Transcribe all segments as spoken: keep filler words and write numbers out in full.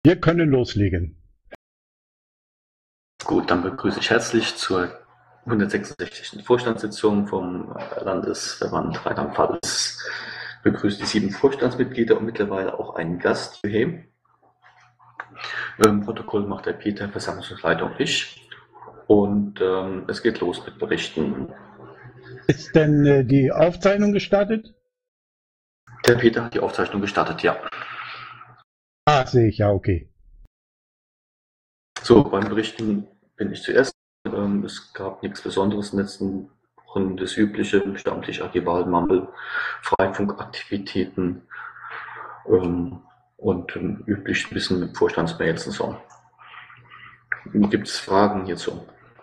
Wir können loslegen. Gut, dann begrüße ich herzlich zur hundertsechsundsechzigsten Vorstandssitzung vom Landesverband Rheinland-Pfalz. Begrüße die sieben Vorstandsmitglieder und mittlerweile auch einen Gast hierher. Ähm, Protokoll macht der Peter, Versammlungsleitung ich. Und ähm, es geht los mit Berichten. Ist denn äh, die Aufzeichnung gestartet? Der Peter hat die Aufzeichnung gestartet, ja. Ah, sehe ich, ja, okay. So, beim Berichten bin ich zuerst. Ähm, es gab nichts Besonderes in den letzten Wochen. Das übliche Stammtisch, Archivalmangel, Freifunkaktivitäten ähm, und ähm, üblich ein bisschen mit Vorstandsmails und so. Gibt es Fragen hierzu?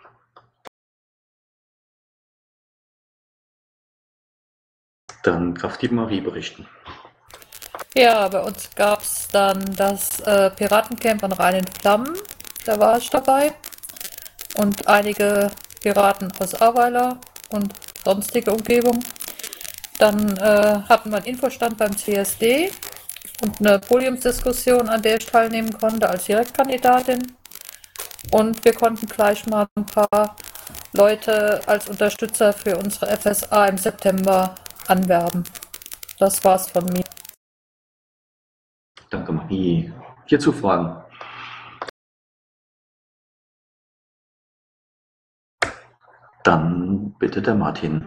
Dann darf die Marie berichten. Ja, bei uns gab es dann das äh, Piratencamp an Rhein in Flammen. Da war ich dabei. Und einige Piraten aus Ahrweiler und sonstige Umgebung. Dann äh, hatten wir einen Infostand beim C S D und eine Podiumsdiskussion, an der ich teilnehmen konnte als Direktkandidatin. Und wir konnten gleich mal ein paar Leute als Unterstützer für unsere F S A im September anwerben. Das war's von mir. Danke, Marie. Hierzu Fragen? Dann bitte der Martin.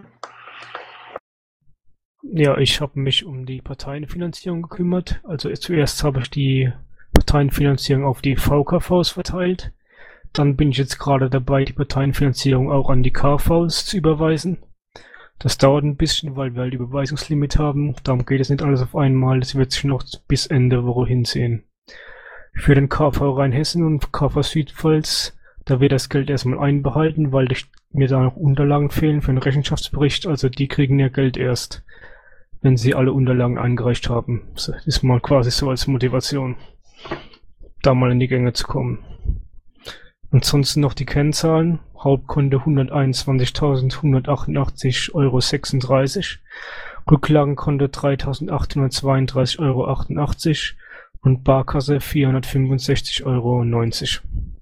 Ja, ich habe mich um die Parteienfinanzierung gekümmert. Also zuerst habe ich die Parteienfinanzierung auf die V K Vs verteilt. Dann bin ich jetzt gerade dabei, die Parteienfinanzierung auch an die K Vs zu überweisen. Das dauert ein bisschen, weil wir halt Überweisungslimit haben. Darum geht es nicht alles auf einmal. Das wird sich noch bis Ende der Woche hinsehen. Für den K V Rheinhessen und K V Südpfalz, da wird das Geld erstmal einbehalten, weil mir da noch Unterlagen fehlen für den Rechenschaftsbericht. Also die kriegen ihr Geld erst, wenn sie alle Unterlagen eingereicht haben. Das ist mal quasi so als Motivation, da mal in die Gänge zu kommen. Ansonsten noch die Kennzahlen. Hauptkonto hunderteinundzwanzigtausendeinhundertachtundachtzig Euro sechsunddreißig, Rücklagenkonto dreitausendachthundertzweiunddreißig Euro achtundachtzig und Barkasse vierhundertfünfundsechzig Euro neunzig.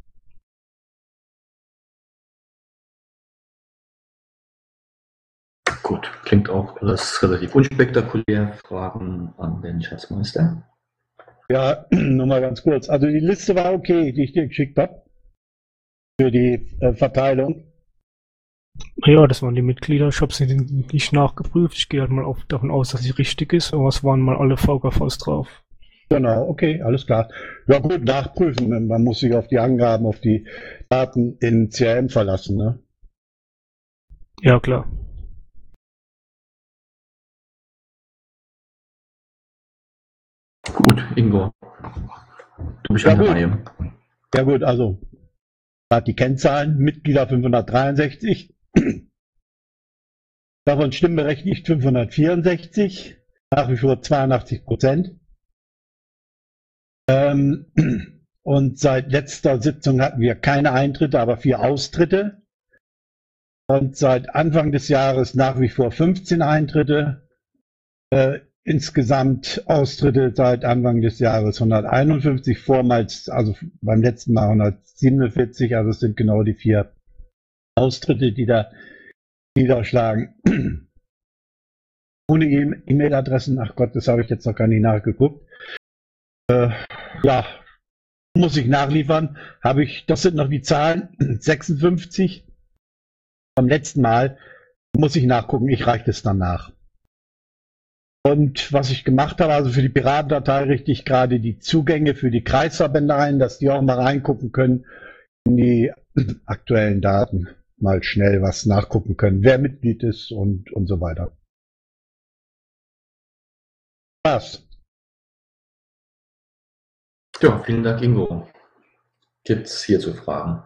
Gut, klingt auch alles relativ unspektakulär. Fragen an den Schatzmeister? Ja, nur mal ganz kurz. Also die Liste war okay, die ich dir geschickt habe. Für die äh, Verteilung. Ja, das waren die Mitglieder. Ich habe sie nicht nachgeprüft. Ich gehe halt mal auf, davon aus, dass sie richtig ist, aber es waren mal alle V K Vs drauf. Genau, okay, alles klar. Ja gut, nachprüfen. Man muss sich auf die Angaben, auf die Daten in C R M verlassen, ne? Ja, klar. Gut, Ingo. Du bist Ja, an der gut. Reihe. Ja gut, also hat die Kennzahlen, Mitglieder fünfhundertdreiundsechzig, davon stimmberechtigt fünfhundertvierundsechzig, nach wie vor zweiundachtzig Prozent. Ähm, und seit letzter Sitzung hatten wir keine Eintritte, aber vier Austritte. Und seit Anfang des Jahres nach wie vor fünfzehn Eintritte. Äh, insgesamt Austritte seit Anfang des Jahres hunderteinundfünfzig, vormals, also beim letzten Mal hundertsiebenundvierzig, also es sind genau die vier Austritte, die da niederschlagen. Ohne E-Mail-Adressen, ach Gott, das habe ich jetzt noch gar nicht nachgeguckt. Äh, ja, muss ich nachliefern. Habe ich, das sind noch die Zahlen, sechsundfünfzig. Beim letzten Mal muss ich nachgucken, ich reiche das dann nach. Und was ich gemacht habe, also für die Piratendatei richte ich gerade die Zugänge für die Kreisverbände ein, dass die auch mal reingucken können in die aktuellen Daten, mal schnell was nachgucken können, wer Mitglied ist und, und so weiter. Was? Ja, vielen Dank, Ingo. Gibt es hierzu Fragen?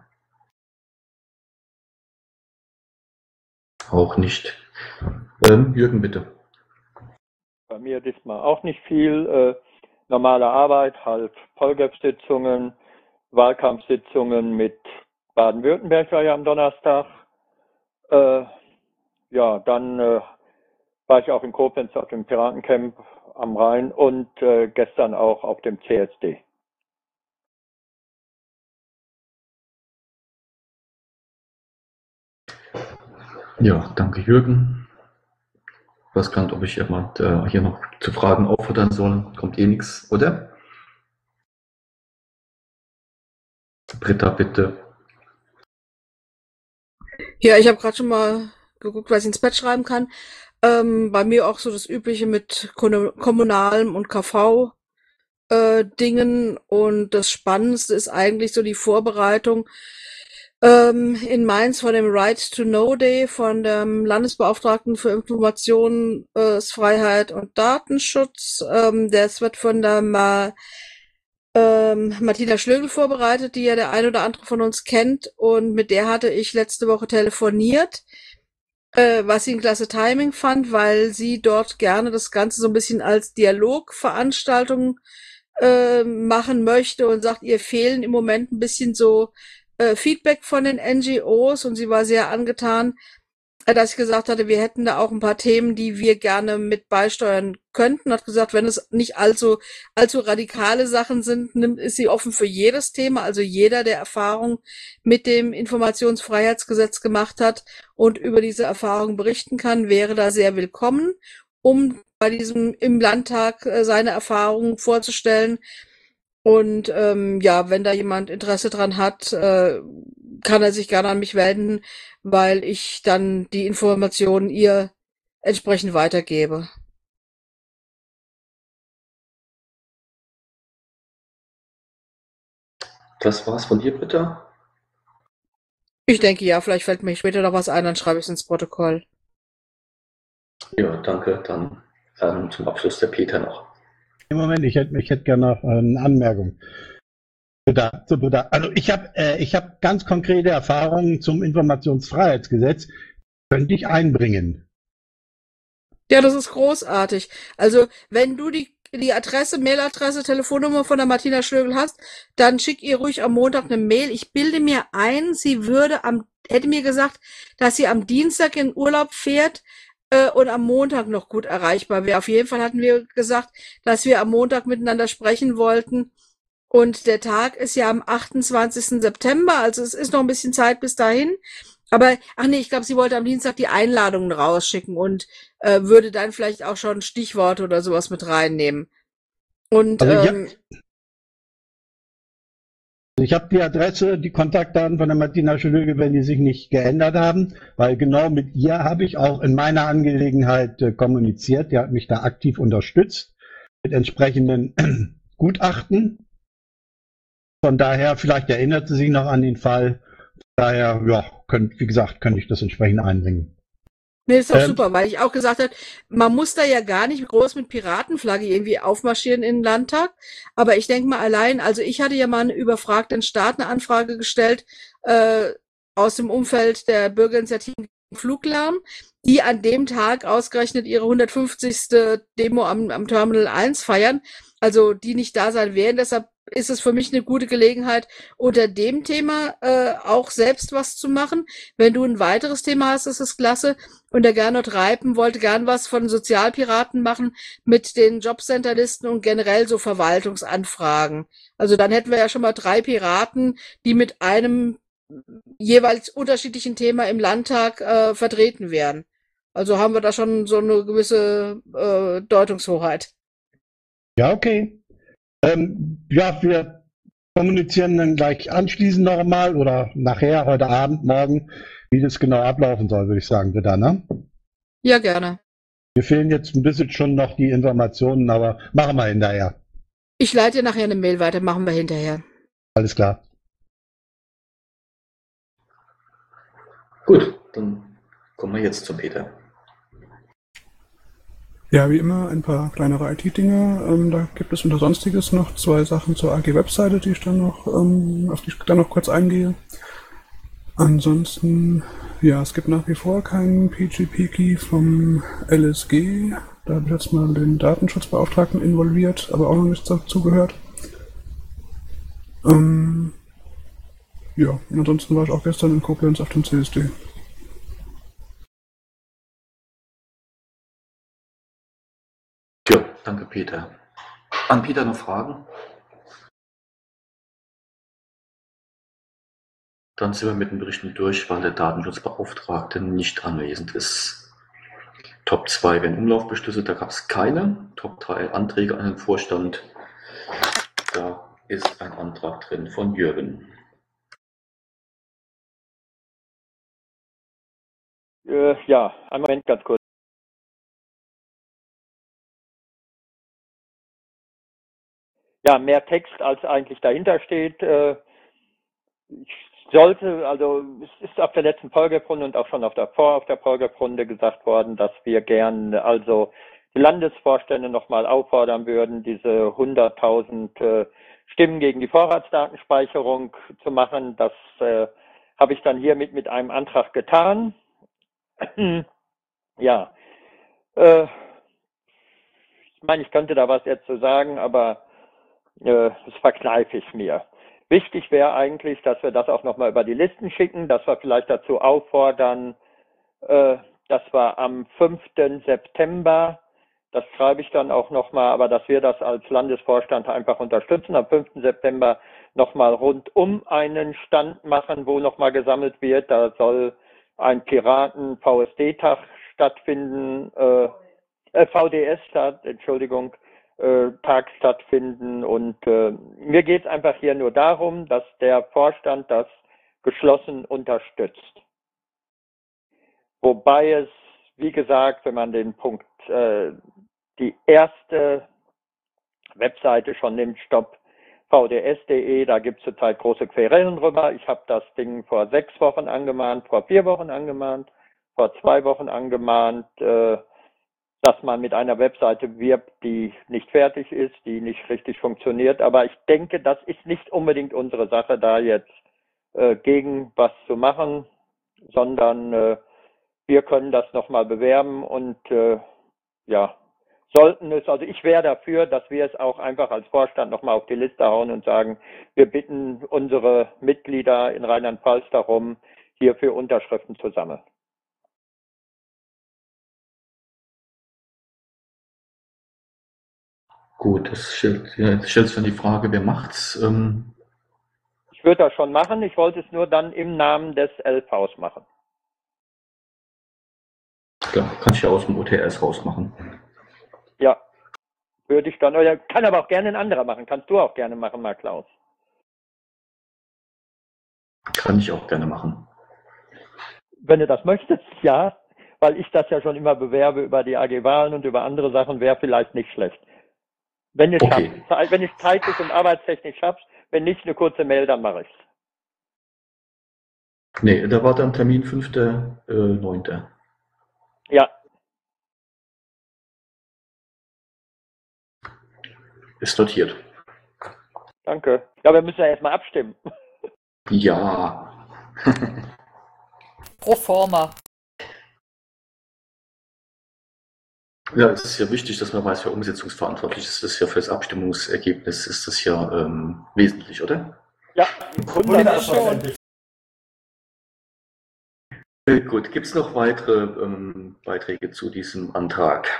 Auch nicht. Ähm, Jürgen, bitte. Bei mir diesmal auch nicht viel. Äh, normale Arbeit, halt Polgap-Sitzungen, Wahlkampfsitzungen mit Baden-Württemberg war ja am Donnerstag. Äh, ja, dann äh, war ich auch in Koblenz auf dem Piratencamp am Rhein und äh, gestern auch auf dem C S D. Ja, danke Jürgen. Ich weiß gar nicht, ob ich jemand äh, hier noch zu Fragen auffordern soll. Kommt eh nichts, oder? Britta, bitte. Ja, ich habe gerade schon mal geguckt, was ich ins Bett schreiben kann. Ähm, bei mir auch so das Übliche mit Kon- Kommunalem und K V äh, Dingen. Und das Spannendste ist eigentlich so die Vorbereitung ähm, in Mainz von dem Right to Know Day von dem Landesbeauftragten für Informationsfreiheit und Datenschutz. Ähm, das wird von der Ma ähm, Martina Schlögl vorbereitet, die ja der ein oder andere von uns kennt. Und mit der hatte ich letzte Woche telefoniert, äh, was sie ein klasse Timing fand, weil sie dort gerne das Ganze so ein bisschen als Dialogveranstaltung äh, machen möchte und sagt, ihr fehlen im Moment ein bisschen so äh, Feedback von den N G Os, und sie war sehr angetan, äh, dass ich gesagt hatte, wir hätten da auch ein paar Themen, die wir gerne mit beisteuern könnten. Hat gesagt, wenn es nicht allzu, allzu radikale Sachen sind, nimmt, ist sie offen für jedes Thema. Also jeder, der Erfahrung mit dem Informationsfreiheitsgesetz gemacht hat und über diese Erfahrung berichten kann, wäre da sehr willkommen, um bei diesem im Landtag äh, seine Erfahrungen vorzustellen. Und ähm, ja, wenn da jemand Interesse dran hat, äh, kann er sich gerne an mich wenden, weil ich dann die Informationen ihr entsprechend weitergebe. Das war's von dir, Britta. Ich denke, ja, vielleicht fällt mir später noch was ein, dann schreibe ich es ins Protokoll. Ja, danke. Dann ähm, zum Abschluss der Peter noch. Im Moment, ich hätte, ich hätte gerne noch äh, eine Anmerkung. Buddha, zu Buddha. Also ich habe äh, ich hab ganz konkrete Erfahrungen zum Informationsfreiheitsgesetz, könnte ich einbringen. Ja, das ist großartig. Also, wenn du die, die Adresse, Mailadresse, Telefonnummer von der Martina Schlögl hast, dann schick ihr ruhig am Montag eine Mail. Ich bilde mir ein, sie würde am, hätte mir gesagt, dass sie am Dienstag in Urlaub fährt äh, und am Montag noch gut erreichbar wäre. Auf jeden Fall hatten wir gesagt, dass wir am Montag miteinander sprechen wollten. Und der Tag ist ja am achtundzwanzigsten September, also es ist noch ein bisschen Zeit bis dahin. Aber, ach nee, ich glaube, sie wollte am Dienstag die Einladungen rausschicken und äh, würde dann vielleicht auch schon Stichworte oder sowas mit reinnehmen. Und Also ich ähm, habe ich hab die Adresse, die Kontaktdaten von der Martina Schlöge, wenn die sich nicht geändert haben, weil genau mit ihr habe ich auch in meiner Angelegenheit äh, kommuniziert. Die hat mich da aktiv unterstützt mit entsprechenden Gutachten. Von daher, vielleicht erinnert sie sich noch an den Fall. Daher, ja, könnt, wie gesagt, könnte ich das entsprechend einbringen. nee, ist doch Ähm, super, weil ich auch gesagt habe, man muss da ja gar nicht groß mit Piratenflagge irgendwie aufmarschieren in den Landtag. Aber ich denke mal allein, also ich hatte ja mal eine Überfragt den Staat eine Anfrage gestellt äh, aus dem Umfeld der Bürgerinitiative gegen Fluglärm, die an dem Tag ausgerechnet ihre hundertfünfzigste Demo am, am Terminal eins feiern, also die nicht da sein werden. Deshalb ist es für mich eine gute Gelegenheit, unter dem Thema äh, auch selbst was zu machen. Wenn du ein weiteres Thema hast, ist es klasse. Und der Gernot Reipen wollte gern was von Sozialpiraten machen mit den Jobcenterlisten und generell so Verwaltungsanfragen. Also dann hätten wir ja schon mal drei Piraten, die mit einem jeweils unterschiedlichen Thema im Landtag äh, vertreten werden. Also haben wir da schon so eine gewisse äh, Deutungshoheit. Ja, okay. Ähm, ja, wir kommunizieren dann gleich anschließend nochmal oder nachher, heute Abend, morgen, wie das genau ablaufen soll, würde ich sagen, wieder, ne? Ja, gerne. Mir fehlen jetzt ein bisschen schon noch die Informationen, aber machen wir hinterher. Ich leite dir nachher eine Mail weiter, machen wir hinterher. Alles klar. Gut, dann kommen wir jetzt zum Peter. Ja, wie immer ein paar kleinere I T-Dinge. Ähm, da gibt es unter Sonstiges noch zwei Sachen zur A G-Webseite, die ich dann noch, ähm, auf die ich dann noch kurz eingehe. Ansonsten, ja, es gibt nach wie vor keinen P G P-Key vom L S G. Da habe ich jetzt mal den Datenschutzbeauftragten involviert, aber auch noch nichts dazu gehört. Ähm, ja, und ansonsten war ich auch gestern in Koblenz auf dem C S D. Ja, danke Peter. An Peter noch Fragen? Dann sind wir mit den Berichten durch, weil der Datenschutzbeauftragte nicht anwesend ist. Top zwei wären Umlaufbeschlüsse, da gab es keine. Top drei Anträge an den Vorstand. Da ist ein Antrag drin von Jürgen. Äh, ja, einen Moment, ganz kurz. Ja, mehr Text als eigentlich dahinter steht. Äh, ich sollte, also es ist auf der letzten Polgeprunde und auch schon auf der vor auf der Polgeprunde gesagt worden, dass wir gern also die Landesvorstände nochmal auffordern würden, diese hunderttausend äh, Stimmen gegen die Vorratsdatenspeicherung zu machen. Das äh, habe ich dann hiermit mit einem Antrag getan. Ja, äh, ich meine, ich könnte da was jetzt zu sagen, aber äh, das verkneife ich mir. Wichtig wäre eigentlich, dass wir das auch nochmal über die Listen schicken, dass wir vielleicht dazu auffordern, äh, dass wir am fünften September, das schreibe ich dann auch nochmal, aber dass wir das als Landesvorstand einfach unterstützen, am fünften September nochmal rundum einen Stand machen, wo nochmal gesammelt wird. Da soll ein Piraten-V S D-Tag stattfinden, äh, äh, V D S-Tag, Entschuldigung, äh, Tag stattfinden. Und äh, mir geht es einfach hier nur darum, dass der Vorstand das geschlossen unterstützt. Wobei es, wie gesagt, wenn man den Punkt, äh, die erste Webseite schon nimmt, stopp V D S punkt de, da gibt es zurzeit große Querellen drüber. Ich habe das Ding vor sechs Wochen angemahnt, vor vier Wochen angemahnt, vor zwei Wochen angemahnt, äh, dass man mit einer Webseite wirbt, die nicht fertig ist, die nicht richtig funktioniert. Aber ich denke, das ist nicht unbedingt unsere Sache, da jetzt äh, gegen was zu machen, sondern äh, wir können das nochmal bewerben und äh, ja, sollten es, also ich wäre dafür, dass wir es auch einfach als Vorstand nochmal auf die Liste hauen und sagen, wir bitten unsere Mitglieder in Rheinland-Pfalz darum, hierfür Unterschriften zu sammeln. Gut, das stellt, ja, jetzt stellt sich dann die Frage, wer macht's? Ähm, Ich würde das schon machen, ich wollte es nur dann im Namen des L Vs machen. klar, kann ich ja aus dem O T S rausmachen. Ja, würde ich dann, oder kann aber auch gerne ein anderer machen, kannst du auch gerne machen, Marc Klaus. Kann ich auch gerne machen. Wenn du das möchtest, ja, weil ich das ja schon immer bewerbe über die A G-Wahlen und über andere Sachen, wäre vielleicht nicht schlecht. Wenn du es Okay. schaffst, wenn ich zeitlich und arbeitstechnisch schaffst, wenn nicht, eine kurze Mail, dann mache ich's. Nee, da war dann Termin fünfter neunter Ja, Ist notiert. danke. Ja, wir müssen ja erstmal abstimmen. Ja. Pro forma. Ja, es ist ja wichtig, dass man weiß, wer umsetzungsverantwortlich ist. Das ist ja für das Abstimmungsergebnis ist das ja ähm, wesentlich, oder? Ja, wunderbar. Schon. Äh, gut, gibt es noch weitere ähm, Beiträge zu diesem Antrag?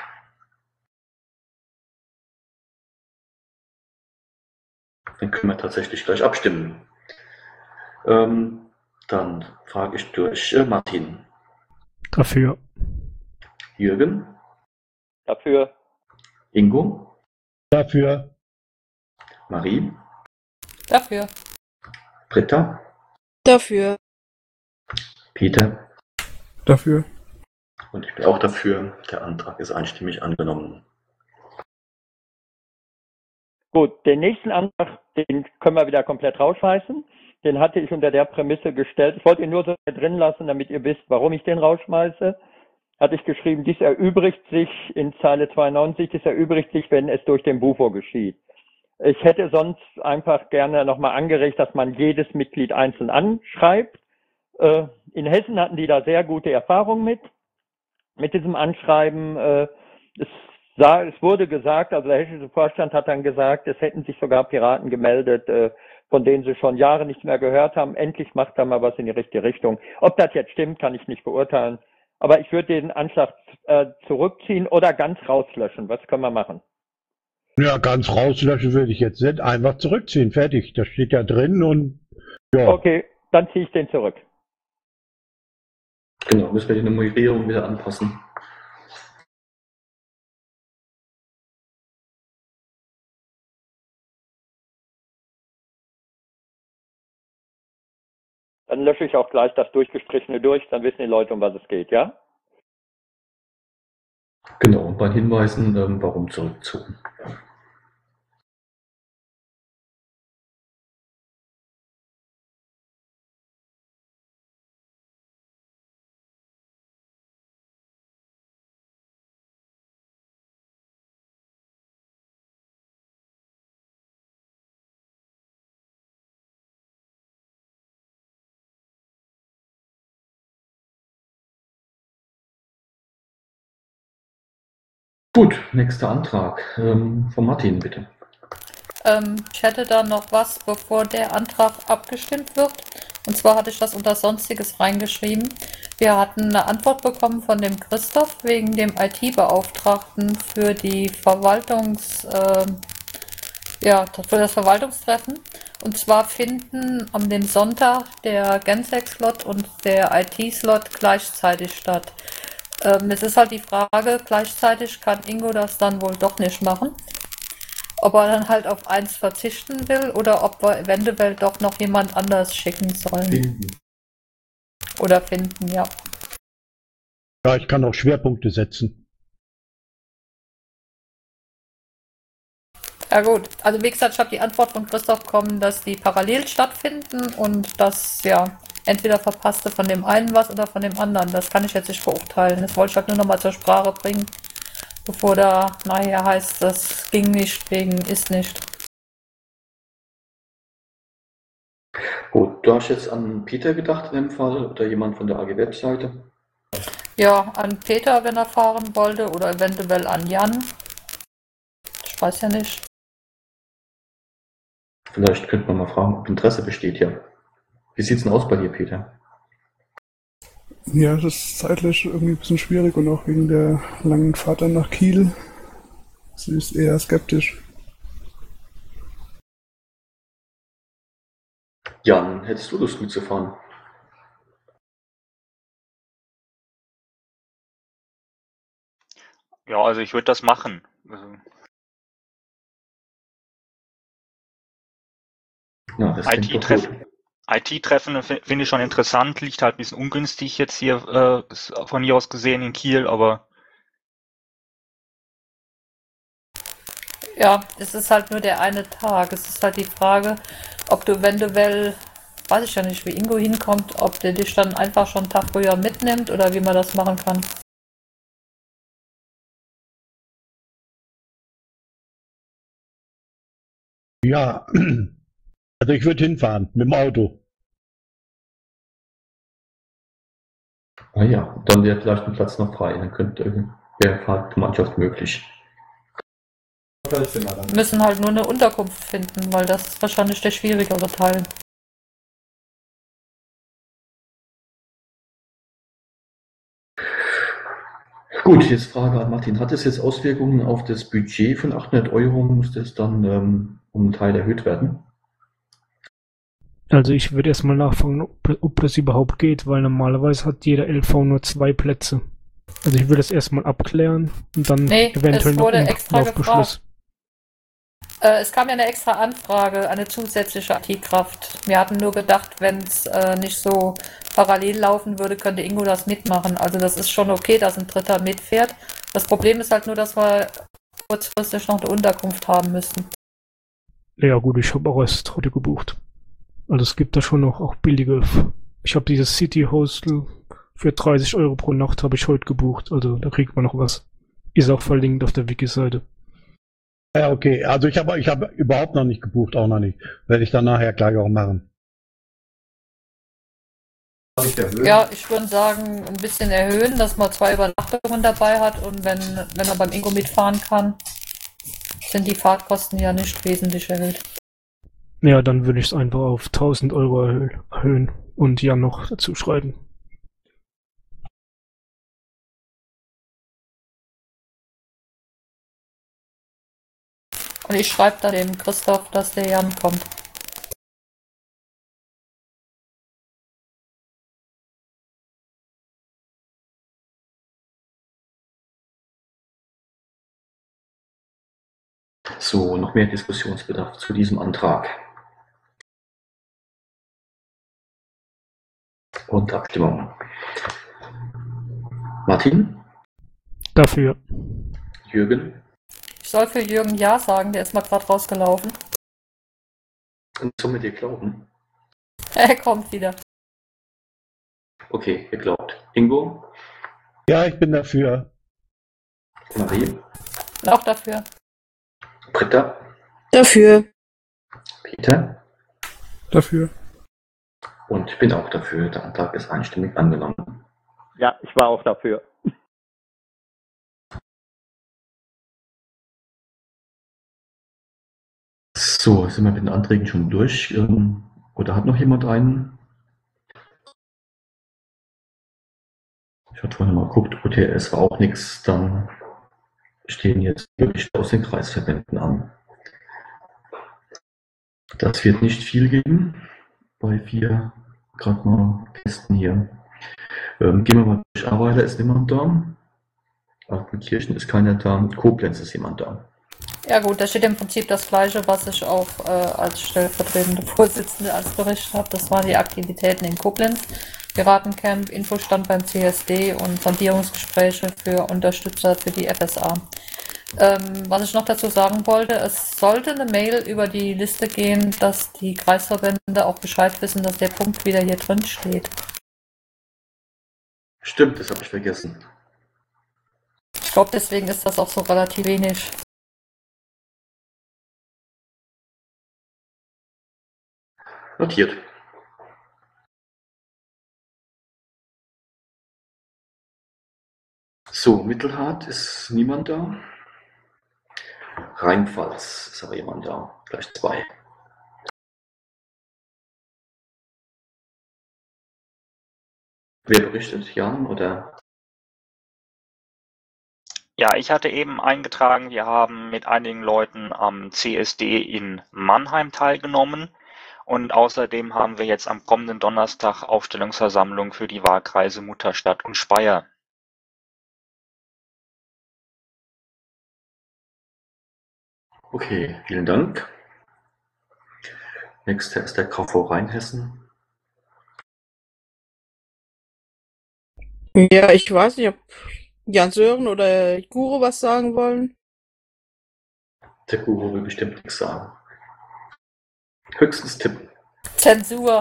Dann können wir tatsächlich gleich abstimmen. Ähm, dann frage ich durch äh, Martin, Dafür. Jürgen, Dafür. Ingo, Dafür. Marie, Dafür. Britta, Dafür. Peter Dafür. und ich bin auch dafür. Der Antrag ist einstimmig angenommen. Gut, den nächsten Antrag, den können wir wieder komplett rausschmeißen. Den hatte ich unter der Prämisse gestellt. Ich wollte ihn nur so drin lassen, damit ihr wisst, warum ich den rausschmeiße. Hatte ich geschrieben, dies erübrigt sich in Zeile zweiundneunzig, dies erübrigt sich, wenn es durch den Bufo geschieht. Ich hätte sonst einfach gerne nochmal angeregt, dass man jedes Mitglied einzeln anschreibt. Äh, in Hessen hatten die da sehr gute Erfahrungen mit, mit diesem Anschreiben. Äh, es, sah, es wurde gesagt, also der hessische Vorstand hat dann gesagt, es hätten sich sogar Piraten gemeldet, äh, von denen sie schon Jahre nichts mehr gehört haben. Endlich macht da mal was in die richtige Richtung. Ob das jetzt stimmt, kann ich nicht beurteilen. Aber ich würde den Anschlag äh, zurückziehen oder ganz rauslöschen. Was können wir machen? Ja, ganz rauslöschen würde ich jetzt nicht. Einfach zurückziehen. Fertig. Das steht ja drin und ja. Okay, dann ziehe ich den zurück. Genau, müssen wir die Nummerierung wieder anpassen. Dann lösche ich auch gleich das Durchgestrichene durch, dann wissen die Leute, um was es geht, ja? Genau, und bei Hinweisen, ähm, warum zurückzogen. Gut, nächster Antrag ähm, von Martin, bitte. Ähm, ich hätte da noch was, bevor der Antrag abgestimmt wird. Und zwar hatte ich das unter Sonstiges reingeschrieben. Wir hatten eine Antwort bekommen von dem Christoph wegen dem I T-Beauftragten für die Verwaltungs, äh, ja, für das Verwaltungstreffen. Und zwar finden am dem Sonntag der Gensec-Slot und der I T-Slot gleichzeitig statt. Ähm, es ist halt die Frage, gleichzeitig kann Ingo das dann wohl doch nicht machen. Ob er dann halt auf eins verzichten will oder ob wir eventuell doch noch jemand anders schicken sollen. Finden. Oder finden, ja. Ja, ich kann auch Schwerpunkte setzen. Ja gut, also wie gesagt, ich habe die Antwort von Christoph bekommen, dass die parallel stattfinden und dass, ja, entweder verpasste von dem einen was oder von dem anderen. Das kann ich jetzt nicht beurteilen. Das wollte ich halt nur nochmal zur Sprache bringen, bevor da nachher heißt, das ging nicht wegen ist nicht. Gut, du hast jetzt an Peter gedacht in dem Fall oder jemand von der A G-Webseite? Ja, an Peter, wenn er fahren wollte, oder eventuell an Jan. Ich weiß ja nicht. Vielleicht könnte man mal fragen, ob Interesse besteht hier. Wie sieht's denn aus bei dir, Peter? Ja, es ist zeitlich irgendwie ein bisschen schwierig und auch wegen der langen Fahrt dann nach Kiel. Sie ist eher skeptisch. Jan, hättest du Lust mitzufahren? Ja, also ich würde das machen. Also Ja, das klingt doch I T-Treffen, gut. I T-Treffen fi- finde ich schon interessant, liegt halt ein bisschen ungünstig jetzt hier äh, s- von hier aus gesehen in Kiel, aber Ja, es ist halt nur der eine Tag. Es ist halt die Frage, ob du eventuell, weiß ich ja nicht, wie Ingo hinkommt, ob der dich dann einfach schon einen Tag früher mitnimmt oder wie man das machen kann. Ja, also ich würde hinfahren mit dem Auto. Ah ja, dann wäre vielleicht ein Platz noch frei. Dann könnte wäre Fahrgemeinschaft möglich. Wir müssen halt nur eine Unterkunft finden, weil das ist wahrscheinlich der schwierigere Teil. Gut, jetzt Frage an Martin. Hat es jetzt Auswirkungen auf das Budget von achthundert Euro? Muss das dann ähm, um einen Teil erhöht werden? Also ich würde erstmal nachfragen, ob, ob das überhaupt geht, weil normalerweise hat jeder L V nur zwei Plätze. Also ich würde das erstmal abklären und dann Nee, eventuell es noch wurde im extra Laufbeschluss. Äh, es kam ja eine extra Anfrage, eine zusätzliche I T-Kraft. Wir hatten nur gedacht, wenn es äh, nicht so parallel laufen würde, könnte Ingo das mitmachen. Also das ist schon okay, dass ein Dritter mitfährt. Das Problem ist halt nur, dass wir kurzfristig noch eine Unterkunft haben müssen. Ja gut, ich habe auch erst heute gebucht. Also es gibt da schon noch auch billige. F- Ich habe dieses City Hostel für dreißig Euro pro Nacht habe ich heute gebucht. Also da kriegt man noch was. Ist auch verlinkt auf der Wiki-Seite. Ja, okay. Also ich habe ich habe überhaupt noch nicht gebucht, auch noch nicht. Werde ich dann nachher gleich auch machen. Ja, ich würde sagen, ein bisschen erhöhen, dass man zwei Übernachtungen dabei hat und wenn, wenn er beim Ingo mitfahren kann, sind die Fahrtkosten ja nicht wesentlich erhöht. Ja, dann würde ich es einfach auf tausend Euro erhö- erhöhen und ja noch dazu schreiben. Und ich schreibe da dem Christoph, dass der Jan kommt. So, noch mehr Diskussionsbedarf zu diesem Antrag. Und Abstimmung. Martin? Dafür. Jürgen? Ich soll für Jürgen Ja sagen, der ist mal gerade rausgelaufen. Und so mit dir glauben? Er kommt wieder. Okay, ihr glaubt. Ingo? Ja, ich bin dafür. Marie? Auch dafür. Britta? Dafür. Peter? Dafür. Und ich bin auch dafür. Der Antrag ist einstimmig angenommen. Ja, ich war auch dafür. So, sind wir mit den Anträgen schon durch? Ähm, Oder hat noch jemand einen? Ich hatte vorhin mal geguckt, O T S war auch nichts. Dann stehen jetzt wirklich aus den Kreisverbänden an. Das wird nicht viel geben bei vier gerade mal Gästen hier. Ähm, gehen wir mal durch. Ahrweiler ist niemand da. Altenkirchen ist keiner da. Koblenz ist jemand da. Ja gut, da steht im Prinzip das Gleiche, was ich auch äh, als stellvertretende Vorsitzende als Bericht habe. Das waren die Aktivitäten in Koblenz, Piratencamp, Infostand beim C S D und Sondierungsgespräche für Unterstützer für die F S A. Ähm, was ich noch dazu sagen wollte, es sollte eine Mail über die Liste gehen, dass die Kreisverbände auch Bescheid wissen, dass der Punkt wieder hier drin steht. Stimmt, das habe ich vergessen. Ich glaube, deswegen ist das auch so relativ wenig. Notiert. So, Mittelhart ist niemand da. Rheinpfalz ist aber jemand da. Gleich zwei. Wer berichtet? Jan oder? Ja, ich hatte eben eingetragen, wir haben mit einigen Leuten am C S D in Mannheim teilgenommen und außerdem haben wir jetzt am kommenden Donnerstag Aufstellungsversammlung für die Wahlkreise Mutterstadt und Speyer. Okay, vielen Dank. Nächster ist der K V Rheinhessen. Ja, ich weiß nicht, ob Jan Sören oder Guru was sagen wollen. Der Guru will bestimmt nichts sagen. Höchstens tippen. Zensur.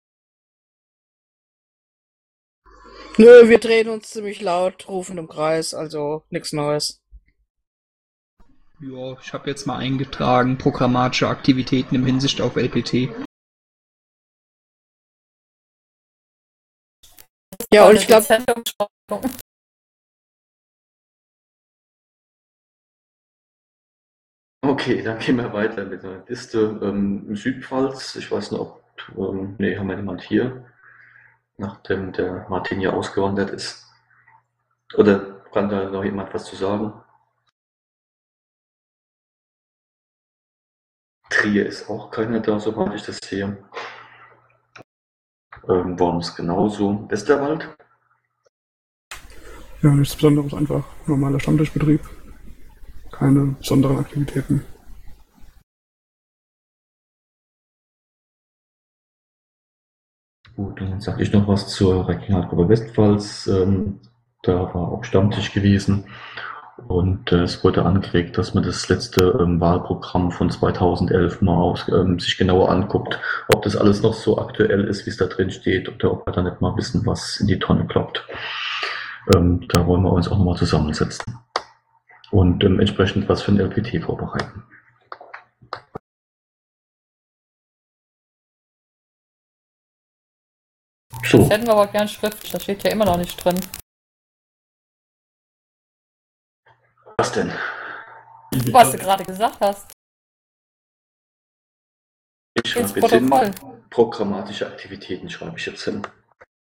Nö, wir drehen uns ziemlich laut, rufen im Kreis, also nichts Neues. Ja, ich habe jetzt mal eingetragen, programmatische Aktivitäten im Hinsicht auf L P T. Ja, und ich glaube, Okay, dann gehen wir weiter mit der Liste. Ähm, Südpfalz, ich weiß nicht, ob, ähm, nee, haben wir niemand hier, nachdem der Martin ja ausgewandert ist. Oder kann da noch jemand was zu sagen? Trier ist auch keiner da, soweit ich das sehe. Ähm, Worms genauso. Westerwald? Ja, nichts Besonderes, einfach normaler Stammtischbetrieb. Keine besonderen Aktivitäten. Gut, dann sage ich noch was zur Regionalgruppe Westpfalz. Ähm, da war auch Stammtisch gewesen und äh, es wurde angeregt, dass man das letzte ähm, Wahlprogramm von zweitausendelf mal aus, ähm, sich genauer anguckt, ob das alles noch so aktuell ist, wie es da drin steht, oder ob wir da nicht mal wissen, was in die Tonne kloppt. Ähm, da wollen wir uns auch nochmal zusammensetzen und ähm, entsprechend was für ein L P T vorbereiten. So. Das hätten wir aber gern schriftlich, das steht ja immer noch nicht drin. Was denn? Was du gerade gesagt hast. Ich Ins schreibe jetzt hin, Protokoll. programmatische Aktivitäten schreibe ich jetzt hin.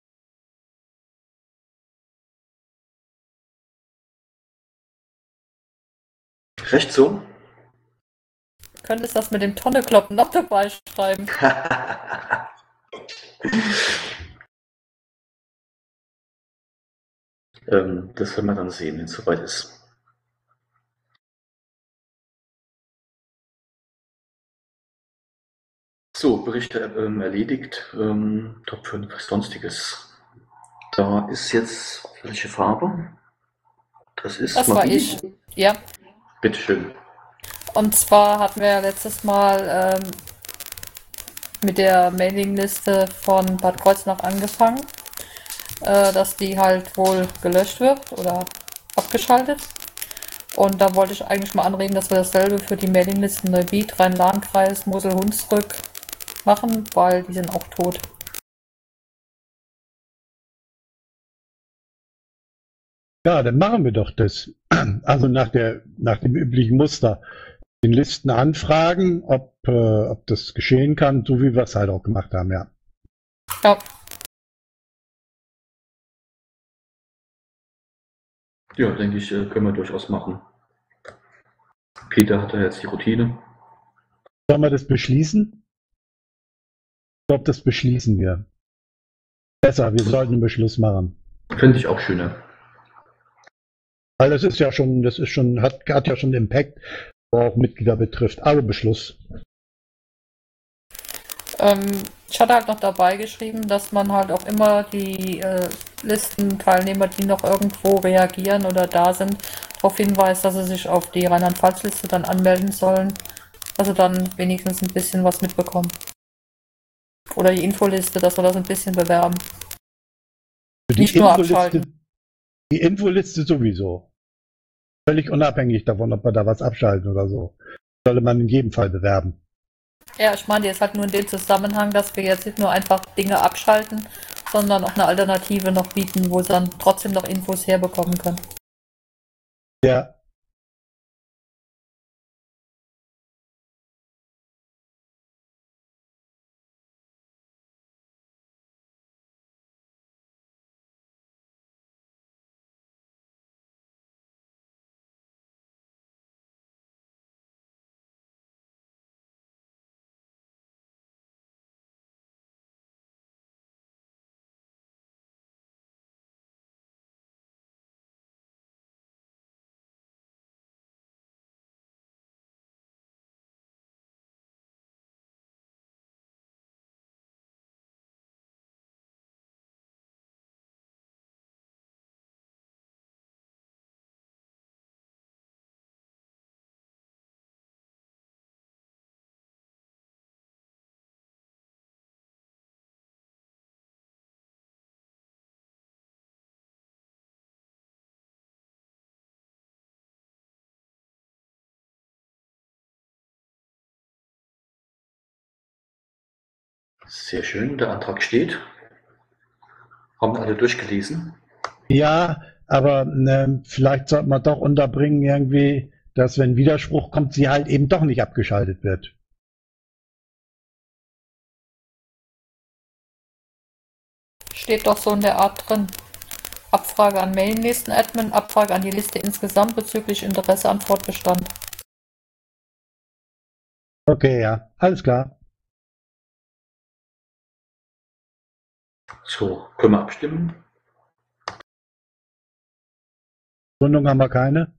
Recht so? Du könntest das mit dem Tonnekloppen noch dabei schreiben. ähm, das werden wir dann sehen, wenn es soweit ist. So, Berichte ähm, erledigt. Ähm, Top fünf, sonstiges. Da ist jetzt welche Farbe? Das ist Das war Marie. ich. Ja. Bitteschön. Und zwar hatten wir ja letztes Mal ähm, mit der Mailingliste von Bad Kreuznach angefangen, äh, dass die halt wohl gelöscht wird oder abgeschaltet. Und da wollte ich eigentlich mal anregen, dass wir dasselbe für die Mailinglisten Neubiet, Rhein-Lahn-Kreis, Mosel-Hunsrück machen, weil die sind auch tot. Ja, dann machen wir doch das. Also nach der, nach dem üblichen Muster. Den Listen anfragen, ob, äh, ob das geschehen kann, so wie wir es halt auch gemacht haben, ja. Ja. Ja, denke ich, äh, können wir durchaus machen. Peter hat ja jetzt die Routine. Sollen wir das beschließen? Ich glaube, das beschließen wir. Besser, wir sollten einen Beschluss machen. Finde ich auch schöner. Weil das ist ja schon, das ist schon, hat, hat ja schon Impact, auch Mitglieder betrifft. Also Beschluss. Ähm, ich hatte halt noch dabei geschrieben, dass man halt auch immer die äh, Listenteilnehmer, die noch irgendwo reagieren oder da sind, darauf hinweist, dass sie sich auf die Rheinland-Pfalz-Liste dann anmelden sollen. Also dann wenigstens ein bisschen was mitbekommen. Oder die Infoliste, dass wir das ein bisschen bewerben. Die Nicht nur Infoliste, abschalten. die Infoliste sowieso. Völlig unabhängig davon, ob wir da was abschalten oder so. Sollte man in jedem Fall bewerben. Ja, ich meine jetzt halt nur in dem Zusammenhang, dass wir jetzt nicht nur einfach Dinge abschalten, sondern auch eine Alternative noch bieten, wo sie dann trotzdem noch Infos herbekommen können. Ja. Sehr schön, der Antrag steht. Haben alle durchgelesen? Ja, aber ne, vielleicht sollte man doch unterbringen irgendwie, dass wenn Widerspruch kommt, sie halt eben doch nicht abgeschaltet wird. Steht doch so in der Art drin. Abfrage an Mailinglisten-Admin, Abfrage an die Liste insgesamt bezüglich Interesse an Fortbestand. Okay, ja, alles klar. So, können wir abstimmen? Gründung haben wir keine.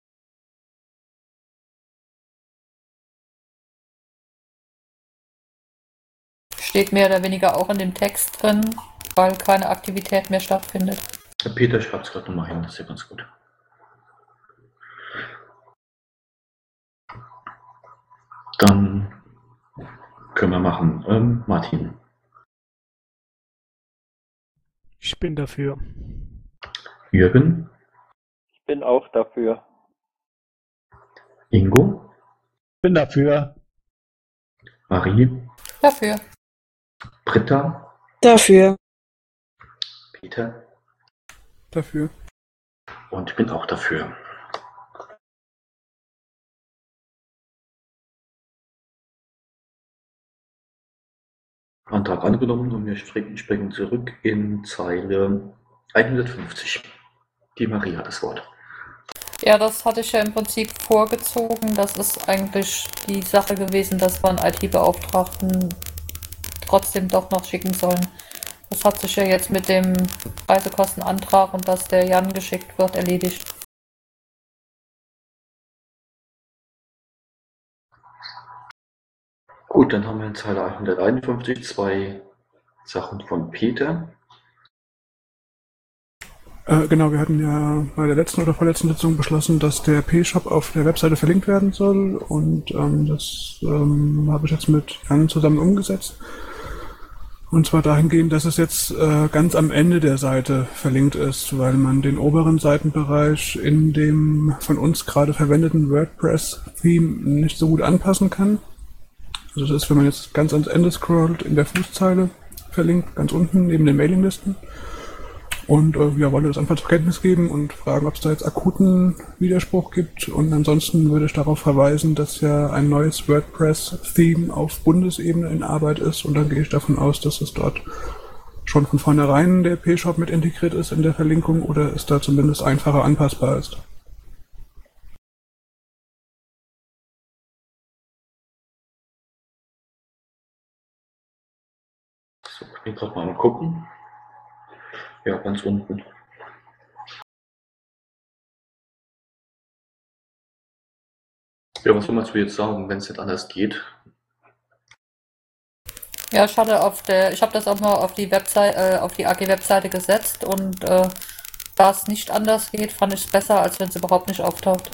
Steht mehr oder weniger auch in dem Text drin, weil keine Aktivität mehr stattfindet. Der Peter schreibt es gerade nochmal hin, das ist ja ganz gut. Dann können wir machen. Ähm, Martin. Ich bin dafür. Jürgen. Ich bin auch dafür. Ingo. Bin dafür. Marie. Dafür. Britta. Dafür. Peter. Dafür. Und ich bin auch dafür. Antrag angenommen und wir springen zurück in Zeile hundertfünfzig. Die Marie hat das Wort. Ja, das hatte ich ja im Prinzip vorgezogen. Das ist eigentlich die Sache gewesen, dass wir einen I T-Beauftragten trotzdem doch noch schicken sollen. Das hat sich ja jetzt mit dem Reisekostenantrag und dass der Jan geschickt wird, erledigt. Gut, dann haben wir in Zeile hunderteinundfünfzig zwei Sachen von Peter. Äh, genau, wir hatten ja bei der letzten oder vorletzten Sitzung beschlossen, dass der P-Shop auf der Webseite verlinkt werden soll und ähm, das ähm, habe ich jetzt mit Jan zusammen umgesetzt. Und zwar dahingehend, dass es jetzt äh, ganz am Ende der Seite verlinkt ist, weil man den oberen Seitenbereich in dem von uns gerade verwendeten WordPress-Theme nicht so gut anpassen kann. Also das ist, wenn man jetzt ganz ans Ende scrollt, in der Fußzeile verlinkt, ganz unten neben den Mailinglisten. Und äh, ja, wollte das einfach zur Kenntnis geben und fragen, ob es da jetzt akuten Widerspruch gibt. Und ansonsten würde ich darauf verweisen, dass ja ein neues WordPress-Theme auf Bundesebene in Arbeit ist. Und dann gehe ich davon aus, dass es dort schon von vornherein der P-Shop mit integriert ist in der Verlinkung oder es da zumindest einfacher anpassbar ist. So, ich bin gerade mal gucken. Ja, ganz unten. Ja, was soll man zu jetzt sagen, wenn es nicht anders geht? Ja, ich hatte auf der, ich habe das auch mal auf die Website, äh, auf die A G-Webseite gesetzt und äh, da es nicht anders geht, fand ich es besser, als wenn es überhaupt nicht auftaucht.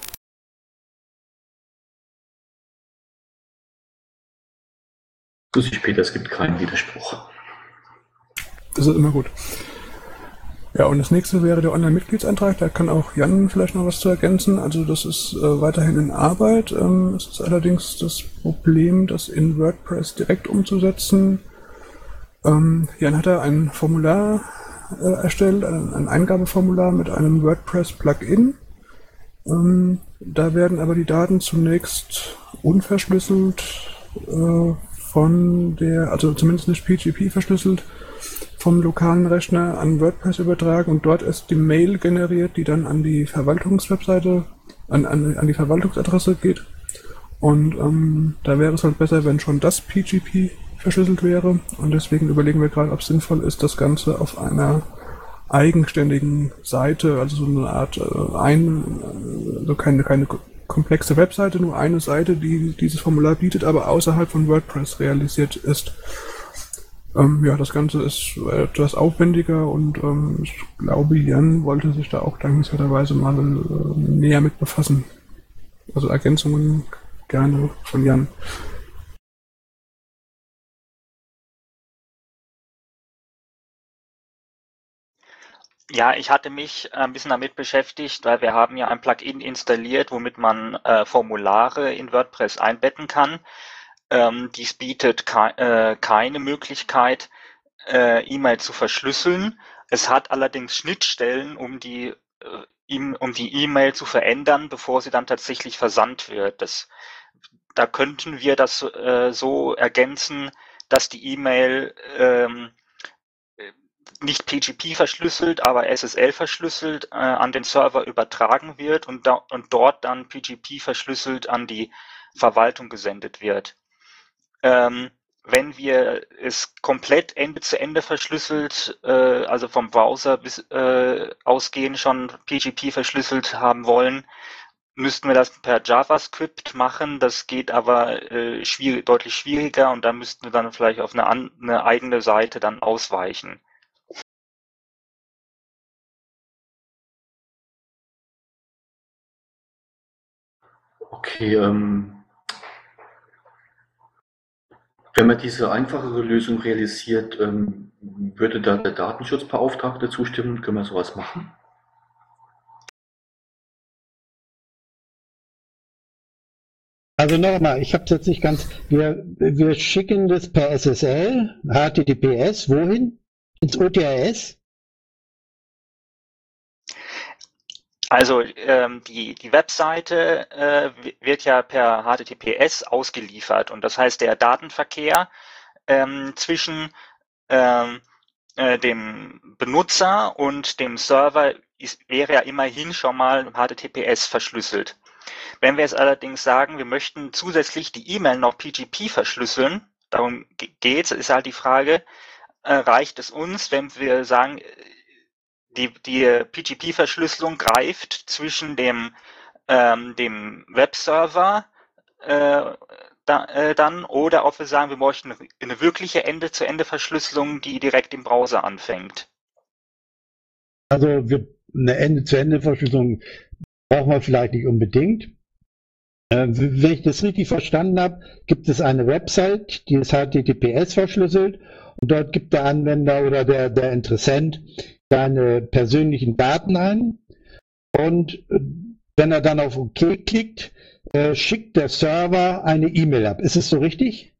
Grüß dich, Peter, es gibt keinen Widerspruch. Das ist immer gut. Ja, und das nächste wäre der Online-Mitgliedsantrag. Da kann auch Jan vielleicht noch was zu ergänzen. Also das ist äh, weiterhin in Arbeit. Ähm, es ist allerdings das Problem, das in WordPress direkt umzusetzen. Ähm, Jan hat da ein Formular äh, erstellt, ein, ein Eingabeformular mit einem WordPress-Plugin. Ähm, da werden aber die Daten zunächst unverschlüsselt äh, von der, also zumindest nicht P G P verschlüsselt, vom lokalen Rechner an WordPress übertragen und dort ist die Mail generiert, die dann an die Verwaltungswebseite, an, an, an die Verwaltungsadresse geht. Und ähm, da wäre es halt besser, wenn schon das P G P verschlüsselt wäre. Und deswegen überlegen wir gerade, ob es sinnvoll ist, das Ganze auf einer eigenständigen Seite, also so eine Art äh, ein, also keine, keine komplexe Webseite, nur eine Seite, die dieses Formular bietet, aber außerhalb von WordPress realisiert ist. Ähm, ja, das Ganze ist etwas aufwendiger und ähm, ich glaube, Jan wollte sich da auch dankenswerterweise mal äh, näher mit befassen. Also Ergänzungen gerne von Jan. Ja, ich hatte mich ein bisschen damit beschäftigt, weil wir haben ja ein Plugin installiert, womit man äh, Formulare in WordPress einbetten kann. Ähm, dies bietet ke äh, keine Möglichkeit, äh, E-Mail zu verschlüsseln. Es hat allerdings Schnittstellen, um die äh, um die E-Mail zu verändern, bevor sie dann tatsächlich versandt wird. Das, da könnten wir das äh, so ergänzen, dass die E-Mail ähm, nicht P G P verschlüsselt, aber S S L verschlüsselt äh, an den Server übertragen wird und, da, und dort dann P G P verschlüsselt an die Verwaltung gesendet wird. Ähm, wenn wir es komplett Ende zu Ende verschlüsselt, äh, also vom Browser bis äh, ausgehend schon P G P verschlüsselt haben wollen, müssten wir das per JavaScript machen. Das geht aber äh, schwierig, deutlich schwieriger und da müssten wir dann vielleicht auf eine, an, eine eigene Seite dann ausweichen. Okay, ähm, wenn man diese einfachere Lösung realisiert, ähm, würde da der Datenschutzbeauftragte zustimmen? Können wir sowas machen? Also nochmal, ich habe es jetzt nicht ganz. Wir, wir schicken das per S S L, H T T P S, wohin? Ins O T R S? Also ähm, die, die Webseite äh, wird ja per H T T P S ausgeliefert und das heißt, der Datenverkehr ähm, zwischen ähm, äh, dem Benutzer und dem Server ist, wäre ja immerhin schon mal H T T P S verschlüsselt. Wenn wir jetzt allerdings sagen, wir möchten zusätzlich die E-Mail noch P G P verschlüsseln, darum geht's, ist halt die Frage, äh, reicht es uns, wenn wir sagen, die, die P G P-Verschlüsselung greift zwischen dem, ähm, dem Webserver äh, da, äh, dann oder ob wir sagen, wir möchten eine wirkliche Ende-zu-Ende-Verschlüsselung, die direkt im Browser anfängt. Also wir, eine Ende-zu-Ende-Verschlüsselung brauchen wir vielleicht nicht unbedingt. Äh, wenn ich das richtig verstanden habe, gibt es eine Website, die ist H T T P S verschlüsselt und dort gibt der Anwender oder der, der Interessent seine persönlichen Daten ein und äh, wenn er dann auf OK klickt, äh, schickt der Server eine E-Mail ab. Ist es so richtig?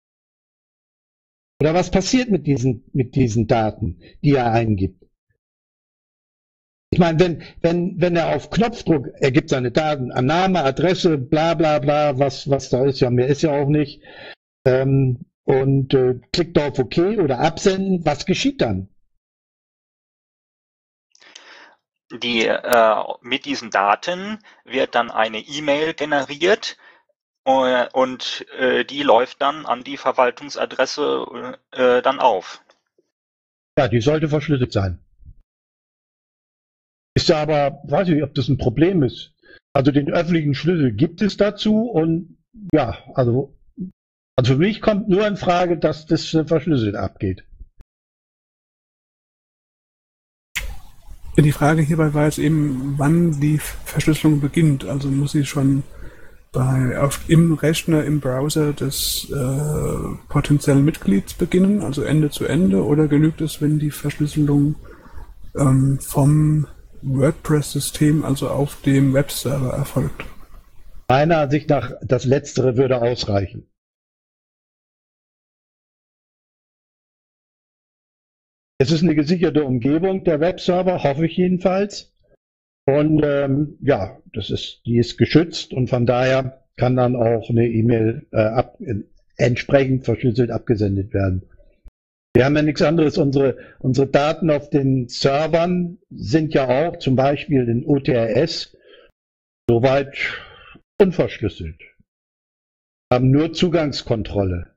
Oder was passiert mit diesen, mit diesen Daten, die er eingibt? Ich meine, wenn, wenn, wenn er auf Knopfdruck, er gibt seine Daten, Name, Adresse, bla bla bla, was, was da ist, ja, mehr ist ja auch nicht, ähm, und äh, klickt auf OK oder absenden, was geschieht dann? Die, äh, mit diesen Daten wird dann eine E-Mail generiert äh, und äh, die läuft dann an die Verwaltungsadresse äh, dann auf. Ja, die sollte verschlüsselt sein. Ist ja aber, weiß ich nicht, ob das ein Problem ist. Also den öffentlichen Schlüssel gibt es dazu und ja, also, also für mich kommt nur in Frage, dass das verschlüsselt abgeht. Die Frage hierbei war jetzt eben, wann die Verschlüsselung beginnt. Also muss sie schon bei, auf, im Rechner, im Browser des äh, potenziellen Mitglieds beginnen, also Ende zu Ende, oder genügt es, wenn die Verschlüsselung ähm, vom WordPress-System, also auf dem Webserver, erfolgt? Meiner Ansicht nach, das Letztere würde ausreichen. Es ist eine gesicherte Umgebung, der Webserver, hoffe ich jedenfalls. Und ähm, ja, das ist, die ist geschützt und von daher kann dann auch eine E-Mail äh, ab, entsprechend verschlüsselt abgesendet werden. Wir haben ja nichts anderes. Unsere, unsere Daten auf den Servern sind ja auch zum Beispiel in O T R S soweit unverschlüsselt. Haben nur Zugangskontrolle.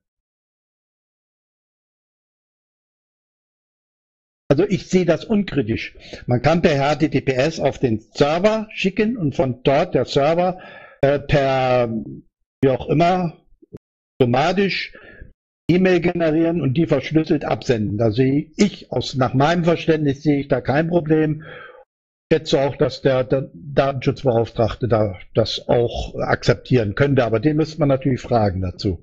Also ich sehe das unkritisch. Man kann per H T T P S auf den Server schicken und von dort der Server äh, per wie auch immer automatisch E-Mail generieren und die verschlüsselt absenden. Da sehe ich, aus nach meinem Verständnis sehe ich da kein Problem. Ich schätze auch, dass der, der Datenschutzbeauftragte da das auch akzeptieren könnte, aber den müsste man natürlich fragen dazu.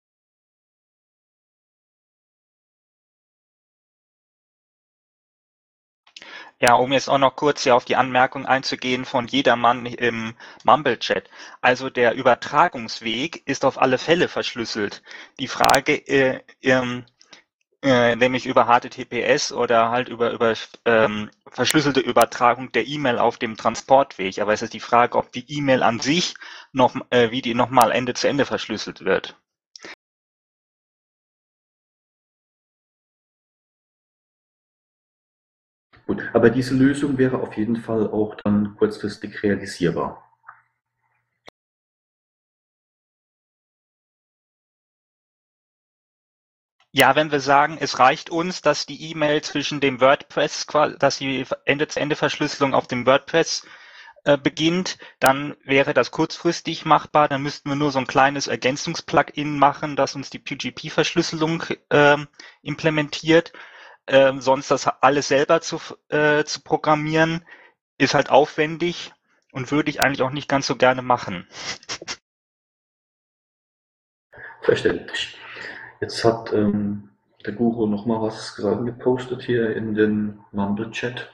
Ja, um jetzt auch noch kurz hier auf die Anmerkung einzugehen von jedermann im Mumble-Chat. Also der Übertragungsweg ist auf alle Fälle verschlüsselt. Die Frage, äh, ähm, äh, nämlich über H T T P S oder halt über, über ähm, verschlüsselte Übertragung der E-Mail auf dem Transportweg. Aber es ist die Frage, ob die E-Mail an sich noch, äh, wie die nochmal Ende zu Ende verschlüsselt wird. Gut, aber diese Lösung wäre auf jeden Fall auch dann kurzfristig realisierbar. Ja, wenn wir sagen, es reicht uns, dass die E-Mail zwischen dem WordPress, dass die Ende-zu-Ende-Verschlüsselung auf dem WordPress äh, beginnt, dann wäre das kurzfristig machbar. Dann müssten wir nur so ein kleines Ergänzungs-Plugin machen, das uns die P G P-Verschlüsselung äh, implementiert. Ähm, sonst das alles selber zu, äh, zu programmieren, ist halt aufwendig und würde ich eigentlich auch nicht ganz so gerne machen. Verständlich. Jetzt hat ähm, der Guru noch mal was gepostet hier in den Mumble-Chat.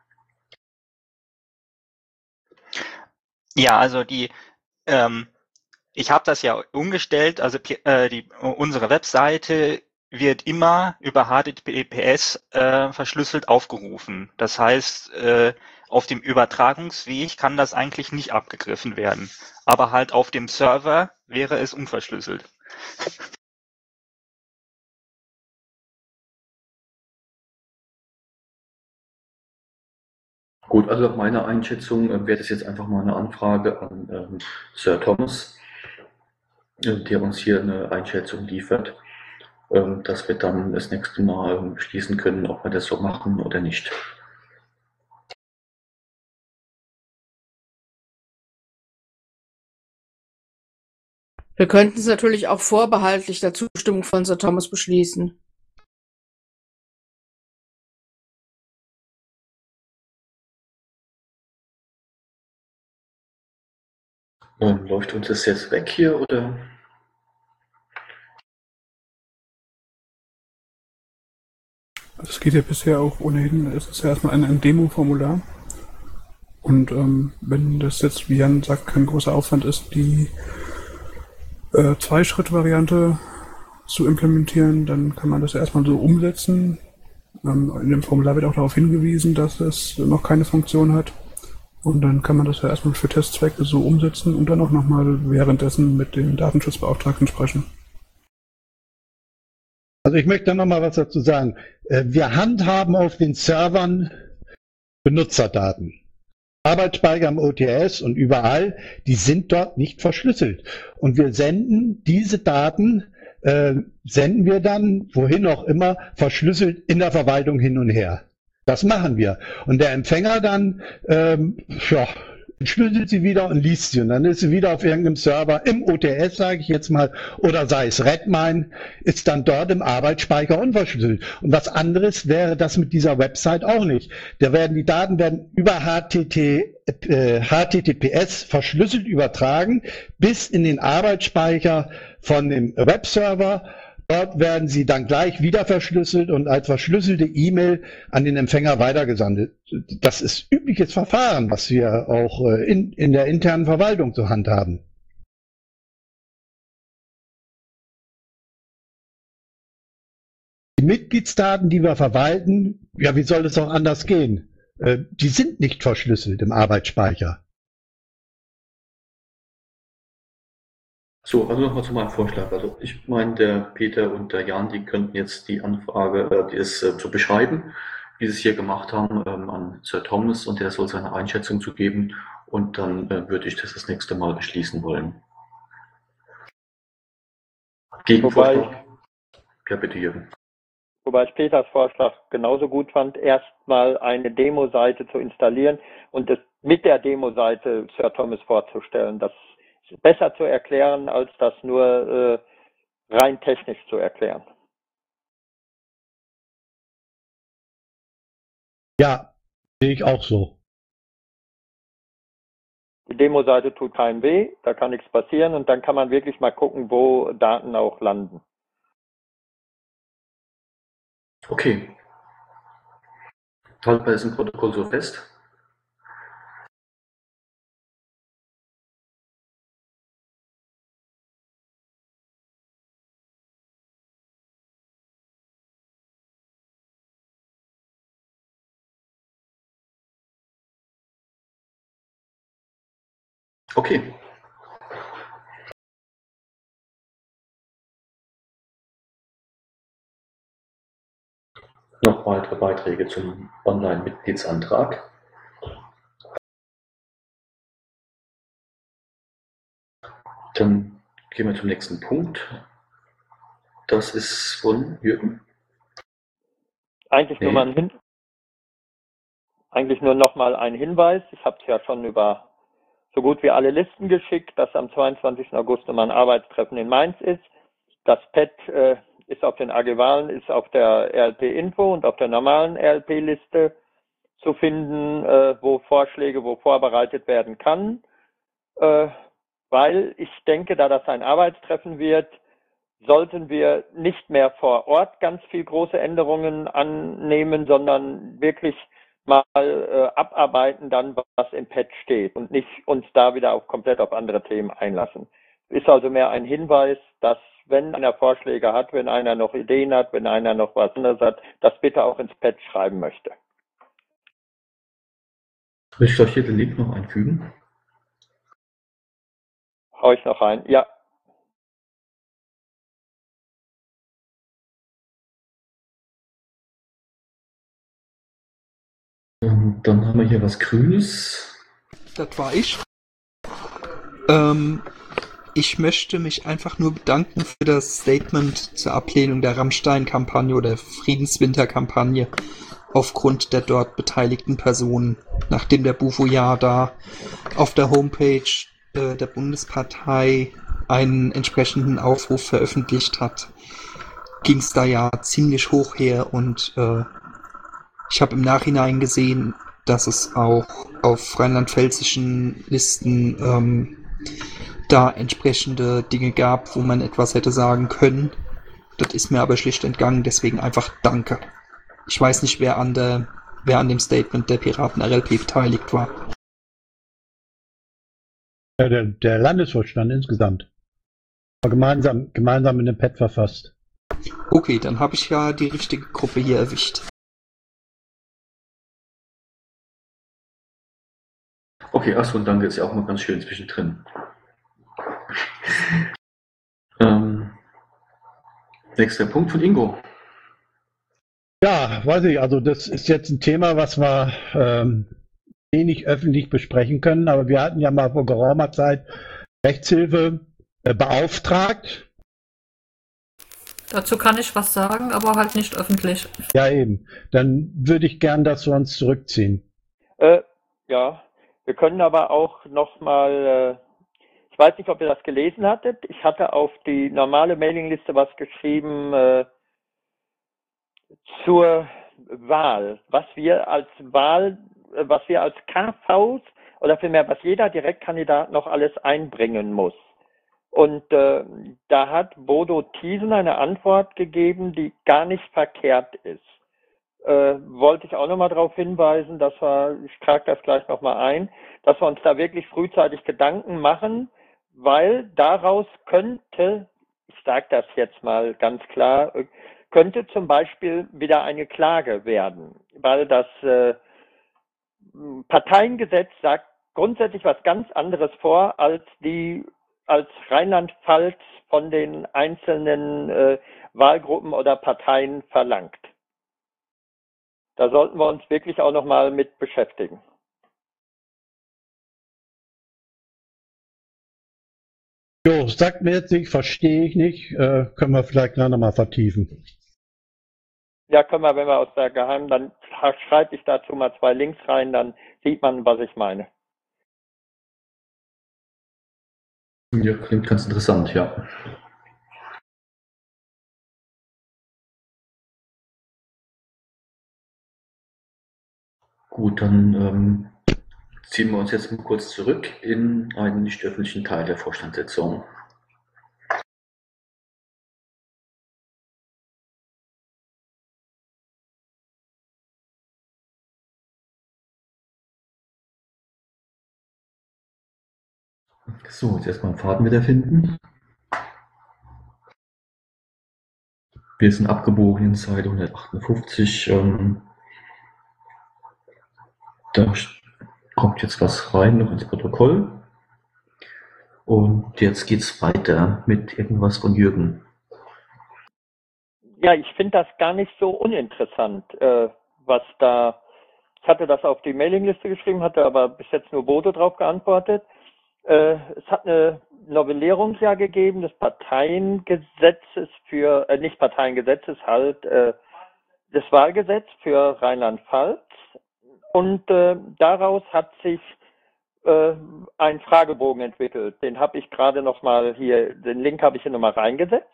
Ja, also die, ähm, ich habe das ja umgestellt, also äh, die, unsere Webseite wird immer über H T T P S äh, verschlüsselt aufgerufen. Das heißt, äh, auf dem Übertragungsweg kann das eigentlich nicht abgegriffen werden. Aber halt auf dem Server wäre es unverschlüsselt. Gut, also nach meiner Einschätzung äh, wäre das jetzt einfach mal eine Anfrage an ähm, Sir Thomas, äh, der uns hier eine Einschätzung liefert, ähm, dass wir dann das nächste Mal ähm, schließen können, ob wir das so machen oder nicht. Wir könnten es natürlich auch vorbehaltlich der Zustimmung von Sir Thomas beschließen. Ähm, läuft uns das jetzt weg hier oder? Es geht ja bisher auch ohnehin, es ist ja erstmal ein, ein Demo-Formular. Und ähm, wenn das jetzt, wie Jan sagt, kein großer Aufwand ist, die äh, Zwei-Schritt-Variante zu implementieren, dann kann man das ja erstmal so umsetzen. Ähm, in dem Formular wird auch darauf hingewiesen, dass es noch keine Funktion hat. Und dann kann man das ja erstmal für Testzwecke so umsetzen und dann auch nochmal währenddessen mit dem Datenschutzbeauftragten sprechen. Also ich möchte da nochmal was dazu sagen. Wir handhaben auf den Servern Benutzerdaten. Arbeitsspeicher im O T S und überall, die sind dort nicht verschlüsselt. Und wir senden diese Daten, äh, senden wir dann, wohin auch immer, verschlüsselt in der Verwaltung hin und her. Das machen wir. Und der Empfänger dann, ähm, ja, entschlüsselt sie wieder und liest sie. Und dann ist sie wieder auf irgendeinem Server im O T S, sage ich jetzt mal, oder sei es Redmine, ist dann dort im Arbeitsspeicher unverschlüsselt. Und was anderes wäre das mit dieser Website auch nicht. Da werden die Daten werden über H T T, äh, H T T P S verschlüsselt übertragen bis in den Arbeitsspeicher von dem Webserver. Dort werden sie dann gleich wieder verschlüsselt und als verschlüsselte E-Mail an den Empfänger weitergesandt. Das ist übliches Verfahren, was wir auch in, in der internen Verwaltung zur Hand haben. Die Mitgliedsdaten, die wir verwalten, ja, wie soll es auch anders gehen? Die sind nicht verschlüsselt im Arbeitsspeicher. So, also nochmal zu meinem Vorschlag. Also ich meine, der Peter und der Jan, die könnten jetzt die Anfrage, äh, die ist äh, zu beschreiben, wie sie es hier gemacht haben, ähm, an Sir Thomas und der soll seine Einschätzung zu geben und dann äh, würde ich das das nächste Mal beschließen wollen. Gegenvorschlag? Ja, bitte Jürgen. Wobei ich Peters Vorschlag genauso gut fand, erstmal eine Demo-Seite zu installieren und es mit der Demo-Seite Sir Thomas vorzustellen. Das ist besser zu erklären, als das nur äh, rein technisch zu erklären. Ja, sehe ich auch so. Die Demo-Seite tut keinem weh, da kann nichts passieren und dann kann man wirklich mal gucken, wo Daten auch landen. Okay. Halten wir das im Protokoll so fest? Okay. Noch weitere Beiträge zum Online-Mitgliedsantrag. Dann gehen wir zum nächsten Punkt. Das ist von Jürgen. Eigentlich nee. nur mal ein Hin Eigentlich nur noch mal ein Hinweis. Ich habe es ja schon über so gut wie alle Listen geschickt, dass am zweiundzwanzigsten August nochmal ein Arbeitstreffen in Mainz ist. Das P E T äh, ist auf den A G-Wahlen, ist auf der R L P-Info und auf der normalen R L P-Liste zu finden, äh, wo Vorschläge, wo vorbereitet werden kann. Äh, weil ich denke, da das ein Arbeitstreffen wird, sollten wir nicht mehr vor Ort ganz viel große Änderungen annehmen, sondern wirklich mal äh, abarbeiten dann, was im P E T steht und nicht uns da wieder auf, komplett auf andere Themen einlassen. Ist also mehr ein Hinweis, dass wenn einer Vorschläge hat, wenn einer noch Ideen hat, wenn einer noch was anderes hat, das bitte auch ins P E T schreiben möchte. Soll ich euch hier den Link noch einfügen? Hau ich noch rein? Ja. Dann haben wir hier was Grünes. Das war ich. Ähm, ich möchte mich einfach nur bedanken für das Statement zur Ablehnung der Rammstein-Kampagne oder Friedenswinter-Kampagne aufgrund der dort beteiligten Personen, nachdem der Bufo ja da auf der Homepage äh, der Bundespartei einen entsprechenden Aufruf veröffentlicht hat, ging es da ja ziemlich hoch her und äh, ich habe im Nachhinein gesehen, dass es auch auf rheinland-pfälzischen Listen ähm, da entsprechende Dinge gab, wo man etwas hätte sagen können. Das ist mir aber schlicht entgangen, deswegen einfach Danke. Ich weiß nicht, wer an der, wer an dem Statement der Piraten R L P beteiligt war. Ja, der, der Landesvorstand insgesamt. War gemeinsam, gemeinsam in dem Pad verfasst. Okay, dann habe ich ja die richtige Gruppe hier erwischt. Okay, achso, und danke ist ja auch mal ganz schön zwischendrin. ähm, nächster Punkt von Ingo. Ja, weiß ich, also das ist jetzt ein Thema, was wir ähm, wenig öffentlich besprechen können, aber wir hatten ja mal vor geraumer Zeit Rechtshilfe äh, beauftragt. Dazu kann ich was sagen, aber halt nicht öffentlich. Ja, eben. Dann würde ich gern, dass wir uns zurückziehen. Äh, ja, wir können aber auch nochmal, äh, ich weiß nicht, ob ihr das gelesen hattet, ich hatte auf die normale Mailingliste was geschrieben äh, zur Wahl, was wir als Wahl, äh, was wir als K Vs oder vielmehr, was jeder Direktkandidat noch alles einbringen muss. Und äh, da hat Bodo Thiesen eine Antwort gegeben, die gar nicht verkehrt ist. Äh, wollte ich auch nochmal darauf hinweisen, dass wir, ich trage das gleich nochmal ein, dass wir uns da wirklich frühzeitig Gedanken machen, weil daraus könnte, ich sage das jetzt mal ganz klar, könnte zum Beispiel wieder eine Klage werden, weil das äh, Parteiengesetz sagt grundsätzlich was ganz anderes vor, als die als Rheinland-Pfalz von den einzelnen äh, Wahlgruppen oder Parteien verlangt. Da sollten wir uns wirklich auch nochmal mit beschäftigen. Jo, sagt mir jetzt nicht, verstehe ich nicht, äh, können wir vielleicht noch mal vertiefen. Ja, können wir, wenn wir aus der Geheimen, dann schreibe ich dazu mal zwei Links rein, dann sieht man, was ich meine. Ja, klingt ganz interessant, ja. Gut, dann ähm, ziehen wir uns jetzt mal kurz zurück in einen nicht öffentlichen Teil der Vorstandssitzung. So, jetzt erstmal einen Faden wiederfinden. Wir sind abgebogen in Seite hundertachtundfünfzig. Ähm, da kommt jetzt was rein noch ins Protokoll. Und jetzt geht's weiter mit irgendwas von Jürgen. Ja, ich finde das gar nicht so uninteressant, äh, was da, ich hatte das auf die Mailingliste geschrieben, hatte aber bis jetzt nur Bodo drauf geantwortet. Äh, es hat eine Novellierung ja gegeben des Parteiengesetzes für, äh, nicht Parteiengesetzes, halt äh, das Wahlgesetz für Rheinland-Pfalz. Und äh, daraus hat sich äh, ein Fragebogen entwickelt. Den habe ich gerade nochmal hier, den Link habe ich hier nochmal reingesetzt.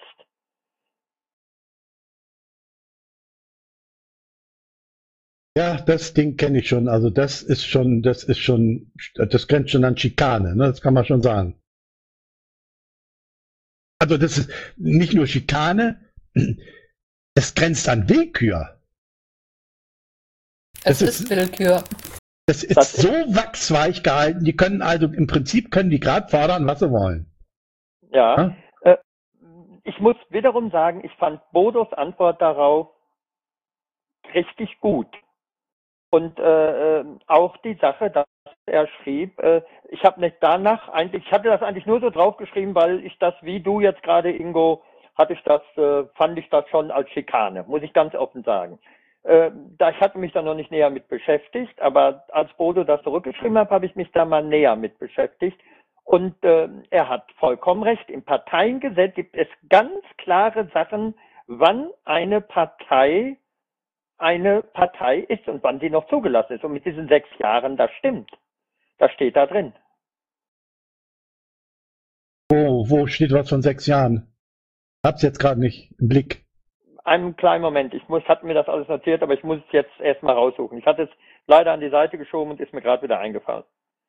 Ja, das Ding kenne ich schon. Also das ist schon, das ist schon, das grenzt schon an Schikane, ne? Das kann man schon sagen. Also das ist nicht nur Schikane, es grenzt an Willkür. Es Das ist, ist- Willkür. Das ist Das so wachsweich gehalten, die können also im Prinzip können die gerade fordern, was sie wollen. Ja. Ja? Äh, ich muss wiederum sagen, ich fand Bodos Antwort darauf richtig gut. Und äh, äh, auch die Sache, dass er schrieb, äh, ich habe nicht danach eigentlich, ich hatte das eigentlich nur so draufgeschrieben, weil ich das, wie du jetzt gerade, Ingo, hatte ich das, äh, fand ich das schon als Schikane, muss ich ganz offen sagen. Äh, da ich hatte mich da noch nicht näher mit beschäftigt, aber als Bodo das zurückgeschrieben hat, habe ich mich da mal näher mit beschäftigt. Und äh, er hat vollkommen recht. Im Parteiengesetz gibt es ganz klare Sachen, wann eine Partei eine Partei ist und wann sie noch zugelassen ist. Und mit diesen sechs Jahren, das stimmt. Das steht da drin. Wo, wo steht was von sechs Jahren? Hab's jetzt gerade nicht im Blick. Einen kleinen Moment, ich muss, hatte mir das alles notiert, aber ich muss es jetzt erstmal raussuchen. Ich hatte es leider an die Seite geschoben und ist mir gerade wieder eingefallen.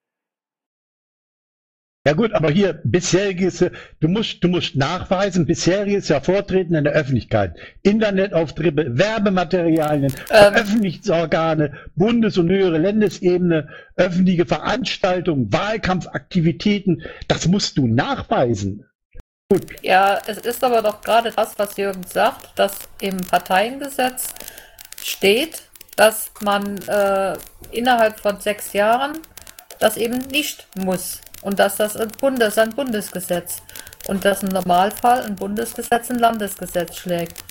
Ja gut, aber hier bisheriges, äh, du musst, du musst nachweisen, bisheriges Hervortreten in der Öffentlichkeit, Internetauftritte, Werbematerialien, Ähm, Veröffentlichungsorgane, Bundes- und höhere Landesebene, öffentliche Veranstaltungen, Wahlkampfaktivitäten, das musst du nachweisen. Gut, ja, es ist aber doch gerade das, was Jürgen sagt, dass im Parteiengesetz steht, dass man äh, innerhalb von sechs Jahren das eben nicht muss. Und dass das ein, Bundes, ein Bundesgesetz und dass im Normalfall ein Bundesgesetz ein Landesgesetz schlägt.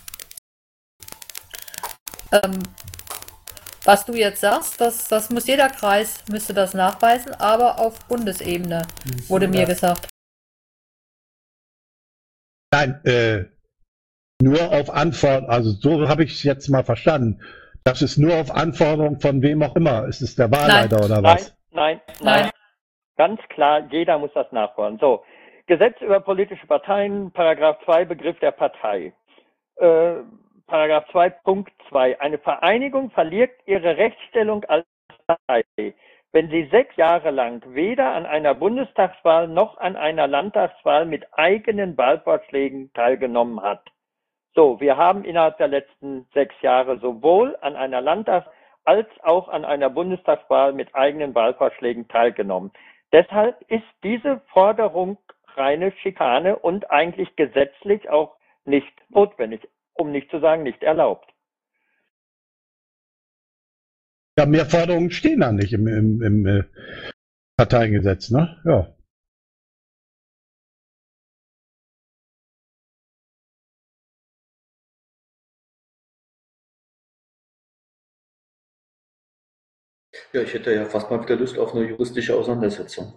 Ähm, was du jetzt sagst, das, das muss jeder Kreis, müsste das nachweisen, aber auf Bundesebene, wurde mir gesagt. nein, äh, nur auf Anforderung, also so habe ich es jetzt mal verstanden. Das ist nur auf Anforderung von wem auch immer. Ist es der Wahlleiter oder Nein, was? nein, nein, Nein. Ganz klar, jeder muss das nachfordern. So, Gesetz über politische Parteien, Paragraph zwei, Begriff der Partei. Äh, Paragraph zwei, Punkt zwei. Eine Vereinigung verliert ihre Rechtsstellung als Partei, wenn sie sechs Jahre lang weder an einer Bundestagswahl noch an einer Landtagswahl mit eigenen Wahlvorschlägen teilgenommen hat. So, wir haben innerhalb der letzten sechs Jahre sowohl an einer Landtags- als auch an einer Bundestagswahl mit eigenen Wahlvorschlägen teilgenommen. Deshalb ist diese Forderung reine Schikane und eigentlich gesetzlich auch nicht notwendig, um nicht zu sagen nicht erlaubt. Ja, mehr Forderungen stehen da nicht im, im, im äh, Parteiengesetz, ne? Ja. Ja, ich hätte ja fast mal wieder Lust auf eine juristische Auseinandersetzung.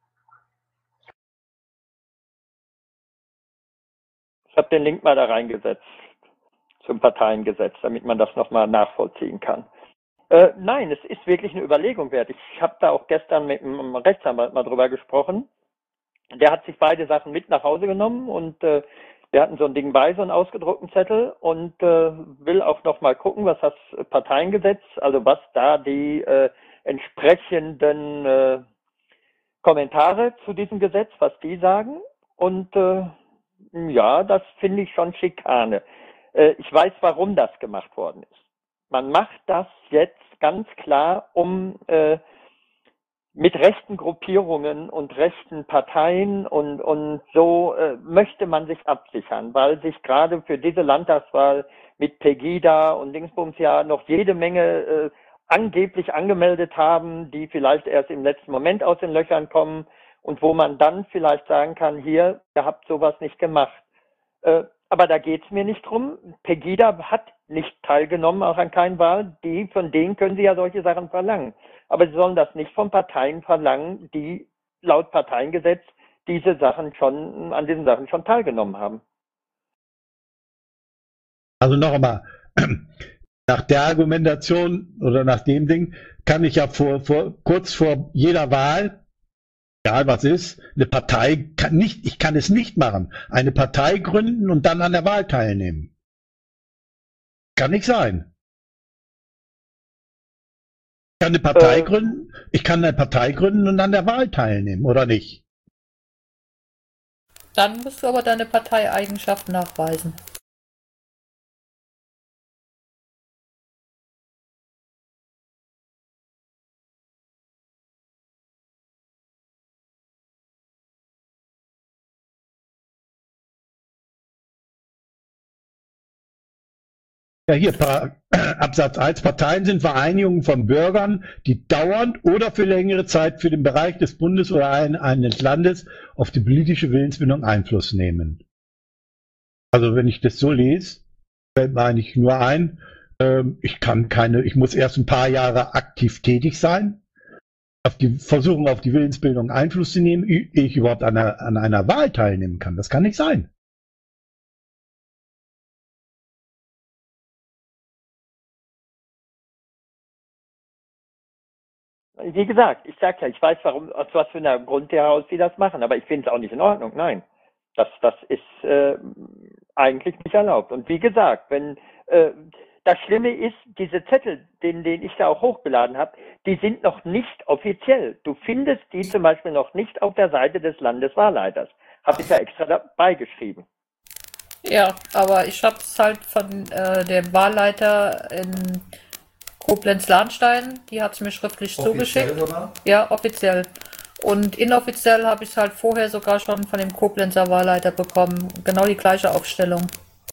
Ich habe den Link mal da reingesetzt zum Parteiengesetz, damit man das nochmal nachvollziehen kann. Äh, nein, es ist wirklich eine Überlegung wert. Ich habe da auch gestern mit einem Rechtsanwalt mal drüber gesprochen. Der hat sich beide Sachen mit nach Hause genommen und äh, wir hatten so ein Ding bei, so einen ausgedruckten Zettel und äh, will auch nochmal gucken, was das Parteiengesetz, also was da die äh, entsprechenden äh, Kommentare zu diesem Gesetz, was die sagen. Und äh, ja, das finde ich schon Schikane. Äh, ich weiß, warum das gemacht worden ist. Man macht das jetzt ganz klar, um äh, mit rechten Gruppierungen und rechten Parteien und, und so äh, möchte man sich absichern, weil sich gerade für diese Landtagswahl mit Pegida und Dingsbums ja noch jede Menge äh, angeblich angemeldet haben, die vielleicht erst im letzten Moment aus den Löchern kommen und wo man dann vielleicht sagen kann, hier, ihr habt sowas nicht gemacht. Äh, aber da geht's mir nicht drum. Pegida hat nicht teilgenommen, auch an keinen Wahl. Die, von denen können sie ja solche Sachen verlangen. Aber sie sollen das nicht von Parteien verlangen, die laut Parteiengesetz diese Sachen schon, an diesen Sachen schon teilgenommen haben. Also noch einmal, nach der Argumentation oder nach dem Ding kann ich ja vor, vor, kurz vor jeder Wahl, egal was ist, eine Partei kann nicht, ich kann es nicht machen, eine Partei gründen und dann an der Wahl teilnehmen. Kann nicht sein. Ich kann eine Partei Äh, gründen, ich kann eine Partei gründen und an der Wahl teilnehmen, oder nicht? Dann musst du aber deine Parteieigenschaft nachweisen. Ja, hier, Para- Absatz eins. Parteien sind Vereinigungen von Bürgern, die dauernd oder für längere Zeit für den Bereich des Bundes oder ein, eines Landes auf die politische Willensbildung Einfluss nehmen. Also wenn ich das so lese, fällt mir eigentlich nur ein, ähm, ich kann keine, ich muss erst ein paar Jahre aktiv tätig sein, auf die versuchen auf die Willensbildung Einfluss zu nehmen, ehe ich überhaupt an einer, an einer Wahl teilnehmen kann. Das kann nicht sein. Wie gesagt, ich sag ja, ich weiß, warum, aus was für einer Grund heraus sie das machen, aber ich finde es auch nicht in Ordnung. Nein, das, das ist äh, eigentlich nicht erlaubt. Und wie gesagt, wenn äh, das Schlimme ist, diese Zettel, den, den ich da auch hochgeladen habe, die sind noch nicht offiziell. Du findest die zum Beispiel noch nicht auf der Seite des Landeswahlleiters. Habe ich ja extra dabei geschrieben. Ja, aber ich habe es halt von äh, dem Wahlleiter in Koblenz-Lahnstein, die hat es mir schriftlich Offiziell zugeschickt. sogar? Ja, offiziell. Und inoffiziell habe ich es halt vorher sogar schon von dem Koblenzer Wahlleiter bekommen. Genau die gleiche Aufstellung.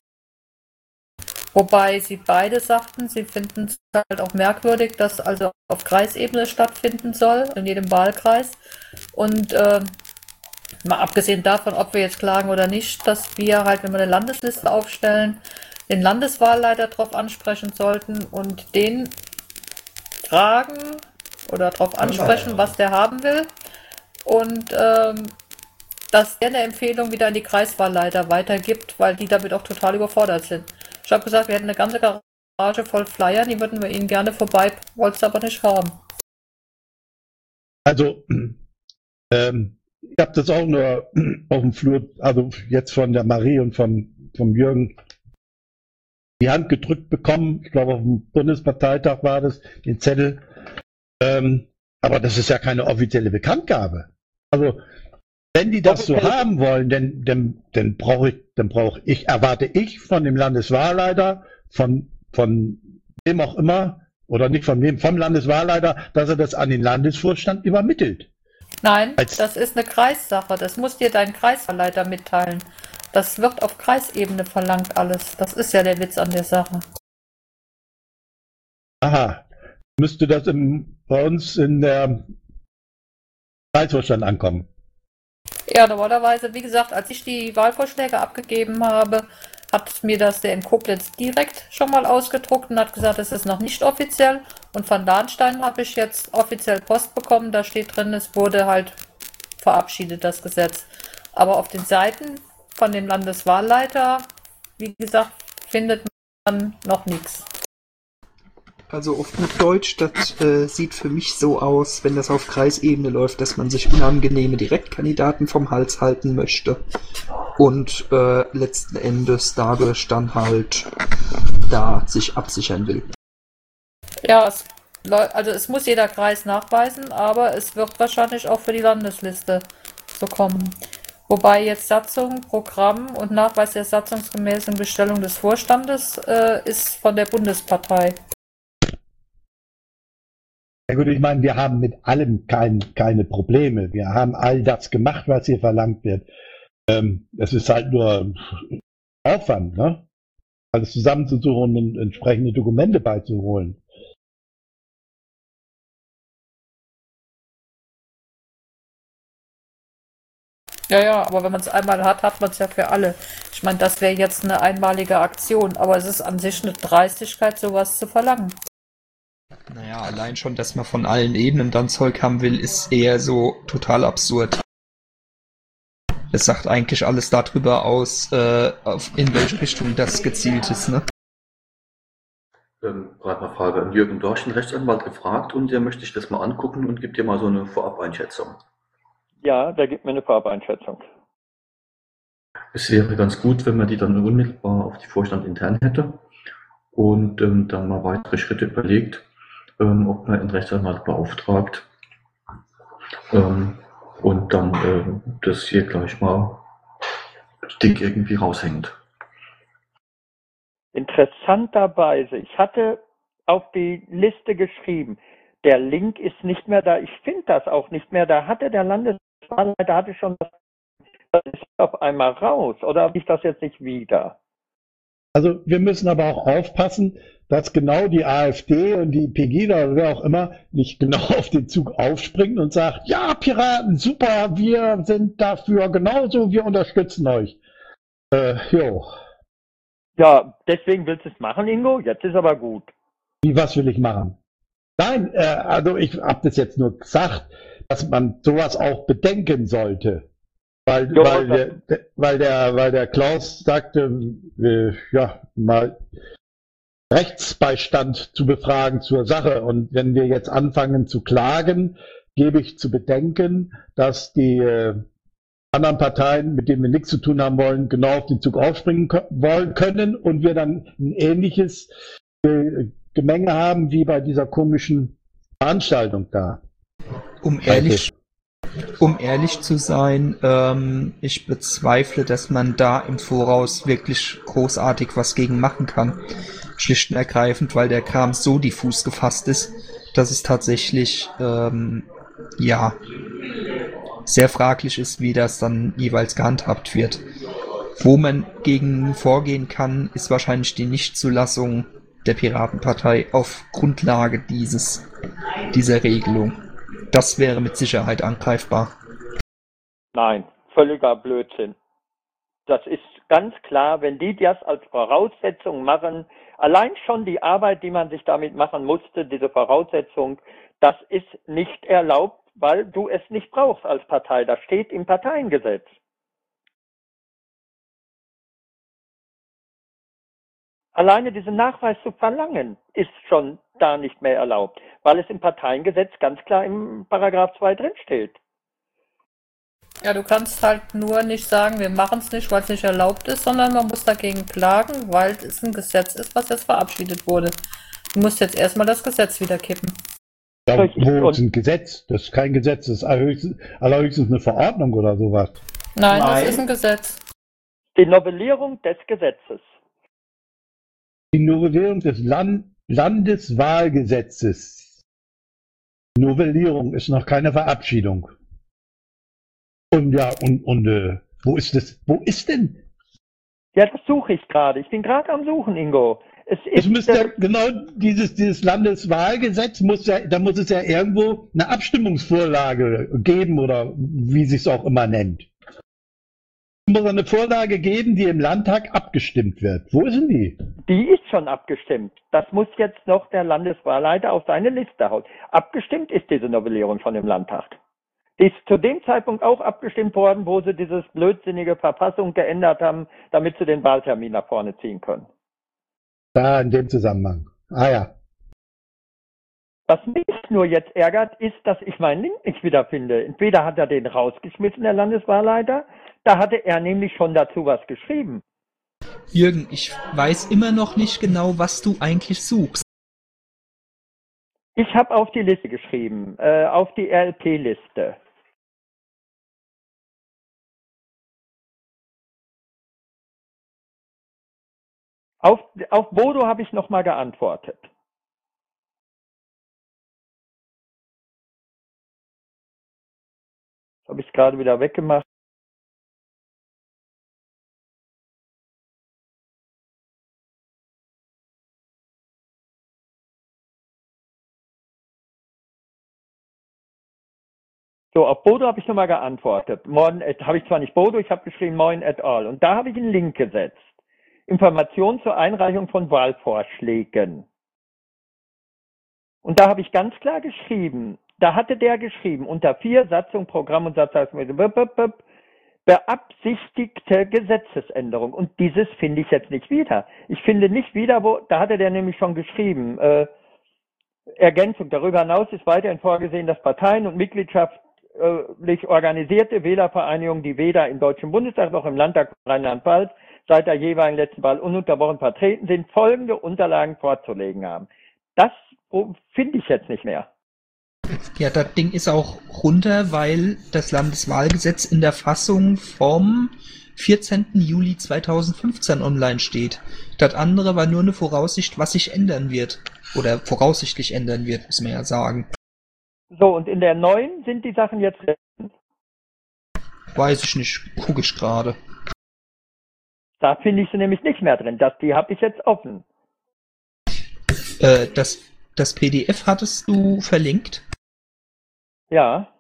Wobei sie beide sagten, sie finden es halt auch merkwürdig, dass also auf Kreisebene stattfinden soll, in jedem Wahlkreis. Und äh, mal abgesehen davon, ob wir jetzt klagen oder nicht, dass wir halt, wenn wir eine Landesliste aufstellen, den Landeswahlleiter darauf ansprechen sollten und den fragen oder darauf ansprechen, was der haben will. Und ähm, dass der eine Empfehlung wieder an die Kreiswahlleiter weitergibt, weil die damit auch total überfordert sind. Ich habe gesagt, wir hätten eine ganze Garage voll Flyer, die würden wir ihnen gerne vorbei, wollten es aber nicht haben. Also, ähm, ich habe das auch nur auf dem Flur, also jetzt von der Marie und vom, vom Jürgen, die Hand gedrückt bekommen. Ich glaube, auf dem Bundesparteitag war das, den Zettel. Ähm, aber das ist ja keine offizielle Bekanntgabe. Also, wenn die das so haben wollen, dann, dann, dann brauche ich, dann brauche ich, erwarte ich von dem Landeswahlleiter, von, von wem auch immer, oder nicht von wem, vom Landeswahlleiter, dass er das an den Landesvorstand übermittelt. Nein, Als- das ist eine Kreissache. Das muss dir dein Kreiswahlleiter mitteilen. Das wird auf Kreisebene verlangt alles. Das ist ja der Witz an der Sache. Aha. Müsste das im, bei uns in der Kreisvorstand ankommen? Ja, normalerweise, wie gesagt, als ich die Wahlvorschläge abgegeben habe, hat mir das der in Koblenz direkt schon mal ausgedruckt und hat gesagt, es ist noch nicht offiziell. Und von Lahnstein habe ich jetzt offiziell Post bekommen. Da steht drin, es wurde halt verabschiedet, das Gesetz. Aber auf den Seiten von dem Landeswahlleiter, wie gesagt, findet man noch nichts. Also auf gut Deutsch, das äh, sieht für mich so aus, wenn das auf Kreisebene läuft, dass man sich unangenehme Direktkandidaten vom Hals halten möchte und äh, letzten Endes dadurch dann halt da sich absichern will. Ja, es, läu- also es muss jeder Kreis nachweisen, aber es wird wahrscheinlich auch für die Landesliste so kommen. Wobei jetzt Satzung, Programm und Nachweis der satzungsgemäßen Bestellung des Vorstandes äh, ist von der Bundespartei. Ja gut, ich meine, wir haben mit allem kein, keine Probleme. Wir haben all das gemacht, was hier verlangt wird. Ähm, es ist halt nur Aufwand, ne? Alles zusammenzusuchen und entsprechende Dokumente beizuholen. Ja, ja, aber wenn man es einmal hat, hat man es ja für alle. Ich meine, das wäre jetzt eine einmalige Aktion, aber es ist an sich eine Dreistigkeit, sowas zu verlangen. Naja, allein schon, dass man von allen Ebenen dann Zeug haben will, ist eher so total absurd. Es sagt eigentlich alles darüber aus, äh, auf, in welche Richtung das gezielt ist, ne? Ähm, gerade eine Frage. Jürgen, du hast den Rechtsanwalt gefragt und der möchte sich das mal angucken und gibt dir mal so eine Vorab-Einschätzung. Ja, der gibt mir eine Vorabeinschätzung. Es wäre ganz gut, wenn man die dann unmittelbar auf die Vorstand intern hätte und ähm, dann mal weitere Schritte überlegt, ähm, ob man einen Rechtsanwalt beauftragt ähm, und dann ähm, das hier gleich mal dick irgendwie raushängt. Interessanterweise, ich hatte auf die Liste geschrieben, der Link ist nicht mehr da, ich finde das auch nicht mehr, da hatte der Landeswahlleiter hatte schon das, das ist auf einmal raus, oder habe ich das jetzt nicht wieder? Also wir müssen aber auch aufpassen, dass genau die AfD und die Pegida oder wer auch immer nicht genau auf den Zug aufspringen und sagt, ja, Piraten, super, wir sind dafür genauso, wir unterstützen euch. Äh, jo. Ja, deswegen willst du es machen, Ingo? Jetzt ist aber gut. Wie, was will ich machen? Nein, äh, also ich habe das jetzt nur gesagt, dass man sowas auch bedenken sollte. Weil, Jo, weil, das- der, der, weil, der, weil der Klaus sagte, äh, ja, mal Rechtsbeistand zu befragen zur Sache. Und wenn wir jetzt anfangen zu klagen, gebe ich zu bedenken, dass die äh, anderen Parteien, mit denen wir nichts zu tun haben wollen, genau auf den Zug aufspringen ko- wollen können und wir dann ein ähnliches äh, Gemenge haben wie bei dieser komischen Veranstaltung da. Um ehrlich, um ehrlich zu sein, ähm, ich bezweifle, dass man da im Voraus wirklich großartig was gegen machen kann. Schlicht und ergreifend, weil der Kram so diffus gefasst ist, dass es tatsächlich, ähm, ja, sehr fraglich ist, wie das dann jeweils gehandhabt wird. Wo man gegen vorgehen kann, ist wahrscheinlich die Nichtzulassung der Piratenpartei auf Grundlage dieses, dieser Regelung. Das wäre mit Sicherheit angreifbar. Nein, völliger Blödsinn. Das ist ganz klar, wenn die das als Voraussetzung machen, allein schon die Arbeit, die man sich damit machen musste, diese Voraussetzung, das ist nicht erlaubt, weil du es nicht brauchst als Partei. Das steht im Parteiengesetz. Alleine diesen Nachweis zu verlangen, ist schon da nicht mehr erlaubt, weil es im Parteiengesetz ganz klar im Paragraph zwei drinsteht. Ja, du kannst halt nur nicht sagen, wir machen es nicht, weil es nicht erlaubt ist, sondern man muss dagegen klagen, weil es ein Gesetz ist, was jetzt verabschiedet wurde. Du musst jetzt erstmal das Gesetz wieder kippen. Ja, Richtig. wo Und- ist ein Gesetz? Das ist kein Gesetz, das ist allerhöchstens, allerhöchstens eine Verordnung oder sowas. Nein, Nein. das ist ein Gesetz. Die Novellierung des Gesetzes. Die Novellierung des Land Landeswahlgesetzes. Novellierung ist noch keine Verabschiedung. Und ja, und, und äh, wo ist das? Wo ist denn? Ja, das suche ich gerade. Ich bin gerade am Suchen, Ingo. Es Es ist müsste ja äh, genau dieses, dieses Landeswahlgesetz muss ja, da muss es ja irgendwo eine Abstimmungsvorlage geben oder wie sich es auch immer nennt. Es muss eine Vorlage geben, die im Landtag abgestimmt wird. Wo ist denn die? die ist schon abgestimmt. Das muss jetzt noch der Landeswahlleiter auf seine Liste hauen. Abgestimmt ist diese Novellierung schon im Landtag. Die ist zu dem Zeitpunkt auch abgestimmt worden, wo sie dieses blödsinnige Verfassung geändert haben, damit sie den Wahltermin nach vorne ziehen können. Da in dem Zusammenhang. Ah ja. Was mich nur jetzt ärgert, ist, dass ich meinen Link nicht wiederfinde. Entweder hat er den rausgeschmissen, der Landeswahlleiter, da hatte er nämlich schon dazu was geschrieben. Jürgen, ich weiß immer noch nicht genau, was du eigentlich suchst. Ich habe auf die Liste geschrieben, äh, auf die R L P-Liste. Auf, auf Bodo habe ich nochmal geantwortet. Das habe ich gerade wieder weggemacht. So, auf Bodo habe ich nochmal geantwortet. Morgen et- habe ich zwar nicht Bodo, ich habe geschrieben Moin et al. Und da habe ich einen Link gesetzt. Informationen zur Einreichung von Wahlvorschlägen. Und da habe ich ganz klar geschrieben, da hatte der geschrieben, unter vier Satzung, Programm und Satzungsmittel, beabsichtigte Gesetzesänderung. Und dieses finde ich jetzt nicht wieder. Ich finde nicht wieder, wo, da hatte der nämlich schon geschrieben, äh, Ergänzung. Darüber hinaus ist weiterhin vorgesehen, dass Parteien und mitgliedschaftlich organisierte Wählervereinigungen, die weder im Deutschen Bundestag noch im Landtag von Rheinland-Pfalz seit der jeweiligen letzten Wahl ununterbrochen vertreten sind, folgende Unterlagen vorzulegen haben. Das finde ich jetzt nicht mehr. Ja, das Ding ist auch runter, weil das Landeswahlgesetz in der Fassung vom vierzehnten Juli zweitausendfünfzehn online steht. Das andere war nur eine Voraussicht, was sich ändern wird. Oder voraussichtlich ändern wird, muss man ja sagen. So, und in der neuen sind die Sachen jetzt drin. Weiß ich nicht, gucke ich gerade. Da finde ich sie nämlich nicht mehr drin. Das, die habe ich jetzt offen. Äh, das, das P D F hattest du verlinkt? Ja.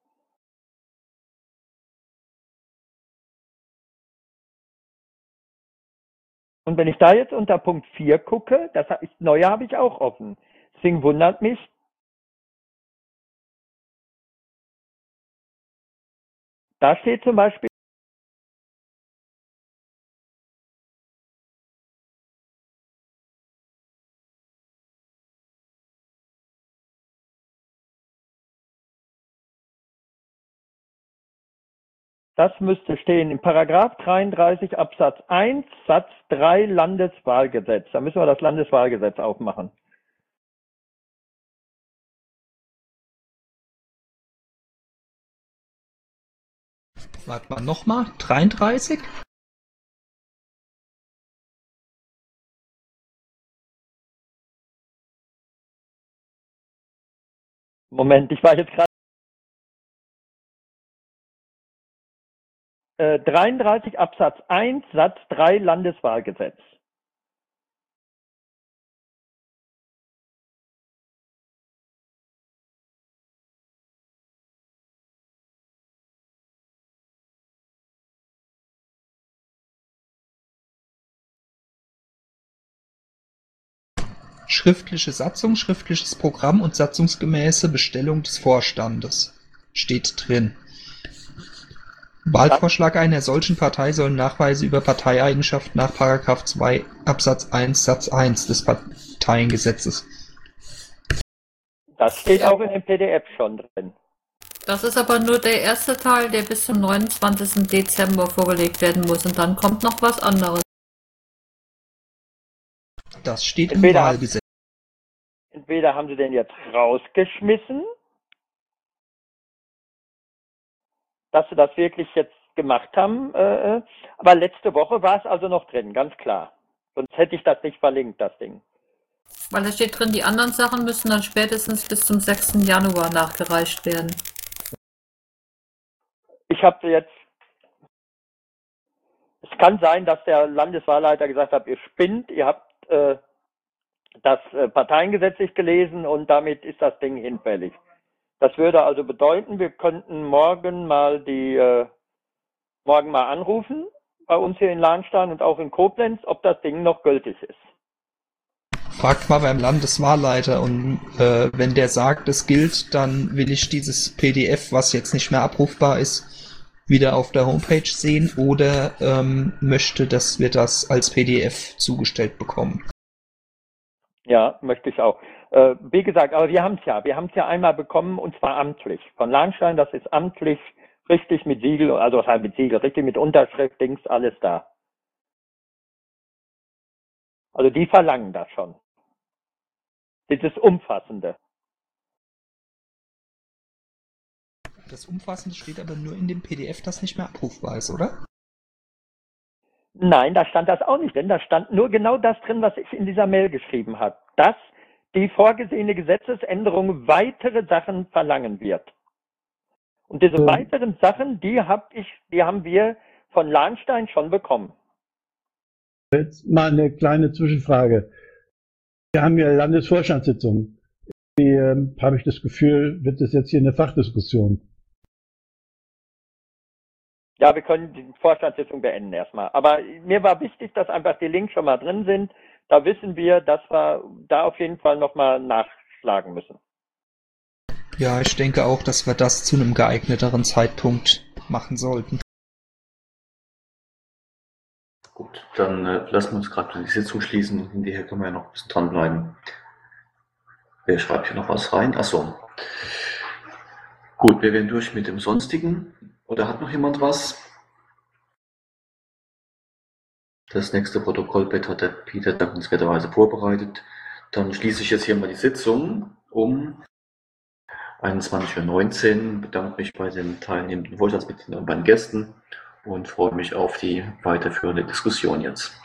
Und wenn ich da jetzt unter Punkt vier gucke, das ist, neue habe ich auch offen. Deswegen wundert mich, da steht zum Beispiel Das müsste stehen in Paragraph dreiunddreißig Absatz eins Satz drei Landeswahlgesetz. Da müssen wir das Landeswahlgesetz aufmachen. Warte mal, nochmal? dreiunddreißig? Moment, ich war jetzt gerade. Äh, dreiunddreißig Absatz eins Satz drei Landeswahlgesetz. Schriftliche Satzung, schriftliches Programm und satzungsgemäße Bestellung des Vorstandes. Steht drin. Wahlvorschlag einer solchen Partei sollen Nachweise über Parteieigenschaften nach Paragraph zwei Absatz eins Satz eins des Parteiengesetzes. Das steht auch in dem P D F schon drin. Das ist aber nur der erste Teil, der bis zum neunundzwanzigsten Dezember vorgelegt werden muss. Und dann kommt noch was anderes. Das steht Entweder im haben- Wahlgesetz. Entweder haben sie den jetzt rausgeschmissen, dass sie das wirklich jetzt gemacht haben, äh, aber letzte Woche war es also noch drin, ganz klar. Sonst hätte ich das nicht verlinkt, das Ding. Weil da steht drin, die anderen Sachen müssen dann spätestens bis zum sechsten Januar nachgereicht werden. Ich habe jetzt, es kann sein, dass der Landeswahlleiter gesagt hat, ihr spinnt, ihr habt äh, das äh, Parteiengesetz nicht gelesen und damit ist das Ding hinfällig. Das würde also bedeuten, wir könnten morgen mal die, äh, morgen mal anrufen, bei uns hier in Lahnstein und auch in Koblenz, ob das Ding noch gültig ist. Fragt mal beim Landeswahlleiter und äh, wenn der sagt, es gilt, dann will ich dieses P D F, was jetzt nicht mehr abrufbar ist, wieder auf der Homepage sehen oder ähm, möchte, dass wir das als P D F zugestellt bekommen. Ja, möchte ich auch. Äh, wie gesagt, aber wir haben es ja, wir haben es ja einmal bekommen und zwar amtlich. Von Lahnstein, das ist amtlich, richtig mit Siegel, also was heißt mit Siegel, richtig mit Unterschrift, Dings, alles da. Also die verlangen das schon. Dieses Umfassende. Das Umfassende steht aber nur in dem P D F, das nicht mehr abrufbar ist, oder? Nein, da stand das auch nicht drin. Da stand nur genau das drin, was ich in dieser Mail geschrieben habe. Dass die vorgesehene Gesetzesänderung weitere Sachen verlangen wird. Und diese So. weiteren Sachen, die hab ich, die haben wir von Lahnstein schon bekommen. Jetzt mal eine kleine Zwischenfrage. Wir haben ja Landesvorstandssitzungen. Wie ähm, habe ich das Gefühl, wird das jetzt hier eine Fachdiskussion? Ja, wir können die Vorstandssitzung beenden erstmal. Aber mir war wichtig, dass einfach die Links schon mal drin sind. Da wissen wir, dass wir da auf jeden Fall nochmal nachschlagen müssen. Ja, ich denke auch, dass wir das zu einem geeigneteren Zeitpunkt machen sollten. Gut, dann äh, lassen wir uns gerade die Sitzung schließen. Hinterher können wir ja noch ein bisschen dranbleiben. Wer schreibt hier noch was rein? Achso. Gut, wir werden durch mit dem Sonstigen. Oder hat noch jemand was? Das nächste Protokollblatt hat der Peter dankenswerterweise vorbereitet. Dann schließe ich jetzt hier mal die Sitzung um einundzwanzig Uhr neunzehn. Bedanke mich bei den teilnehmenden Vorstandsmitgliedern und bei den Gästen und freue mich auf die weiterführende Diskussion jetzt.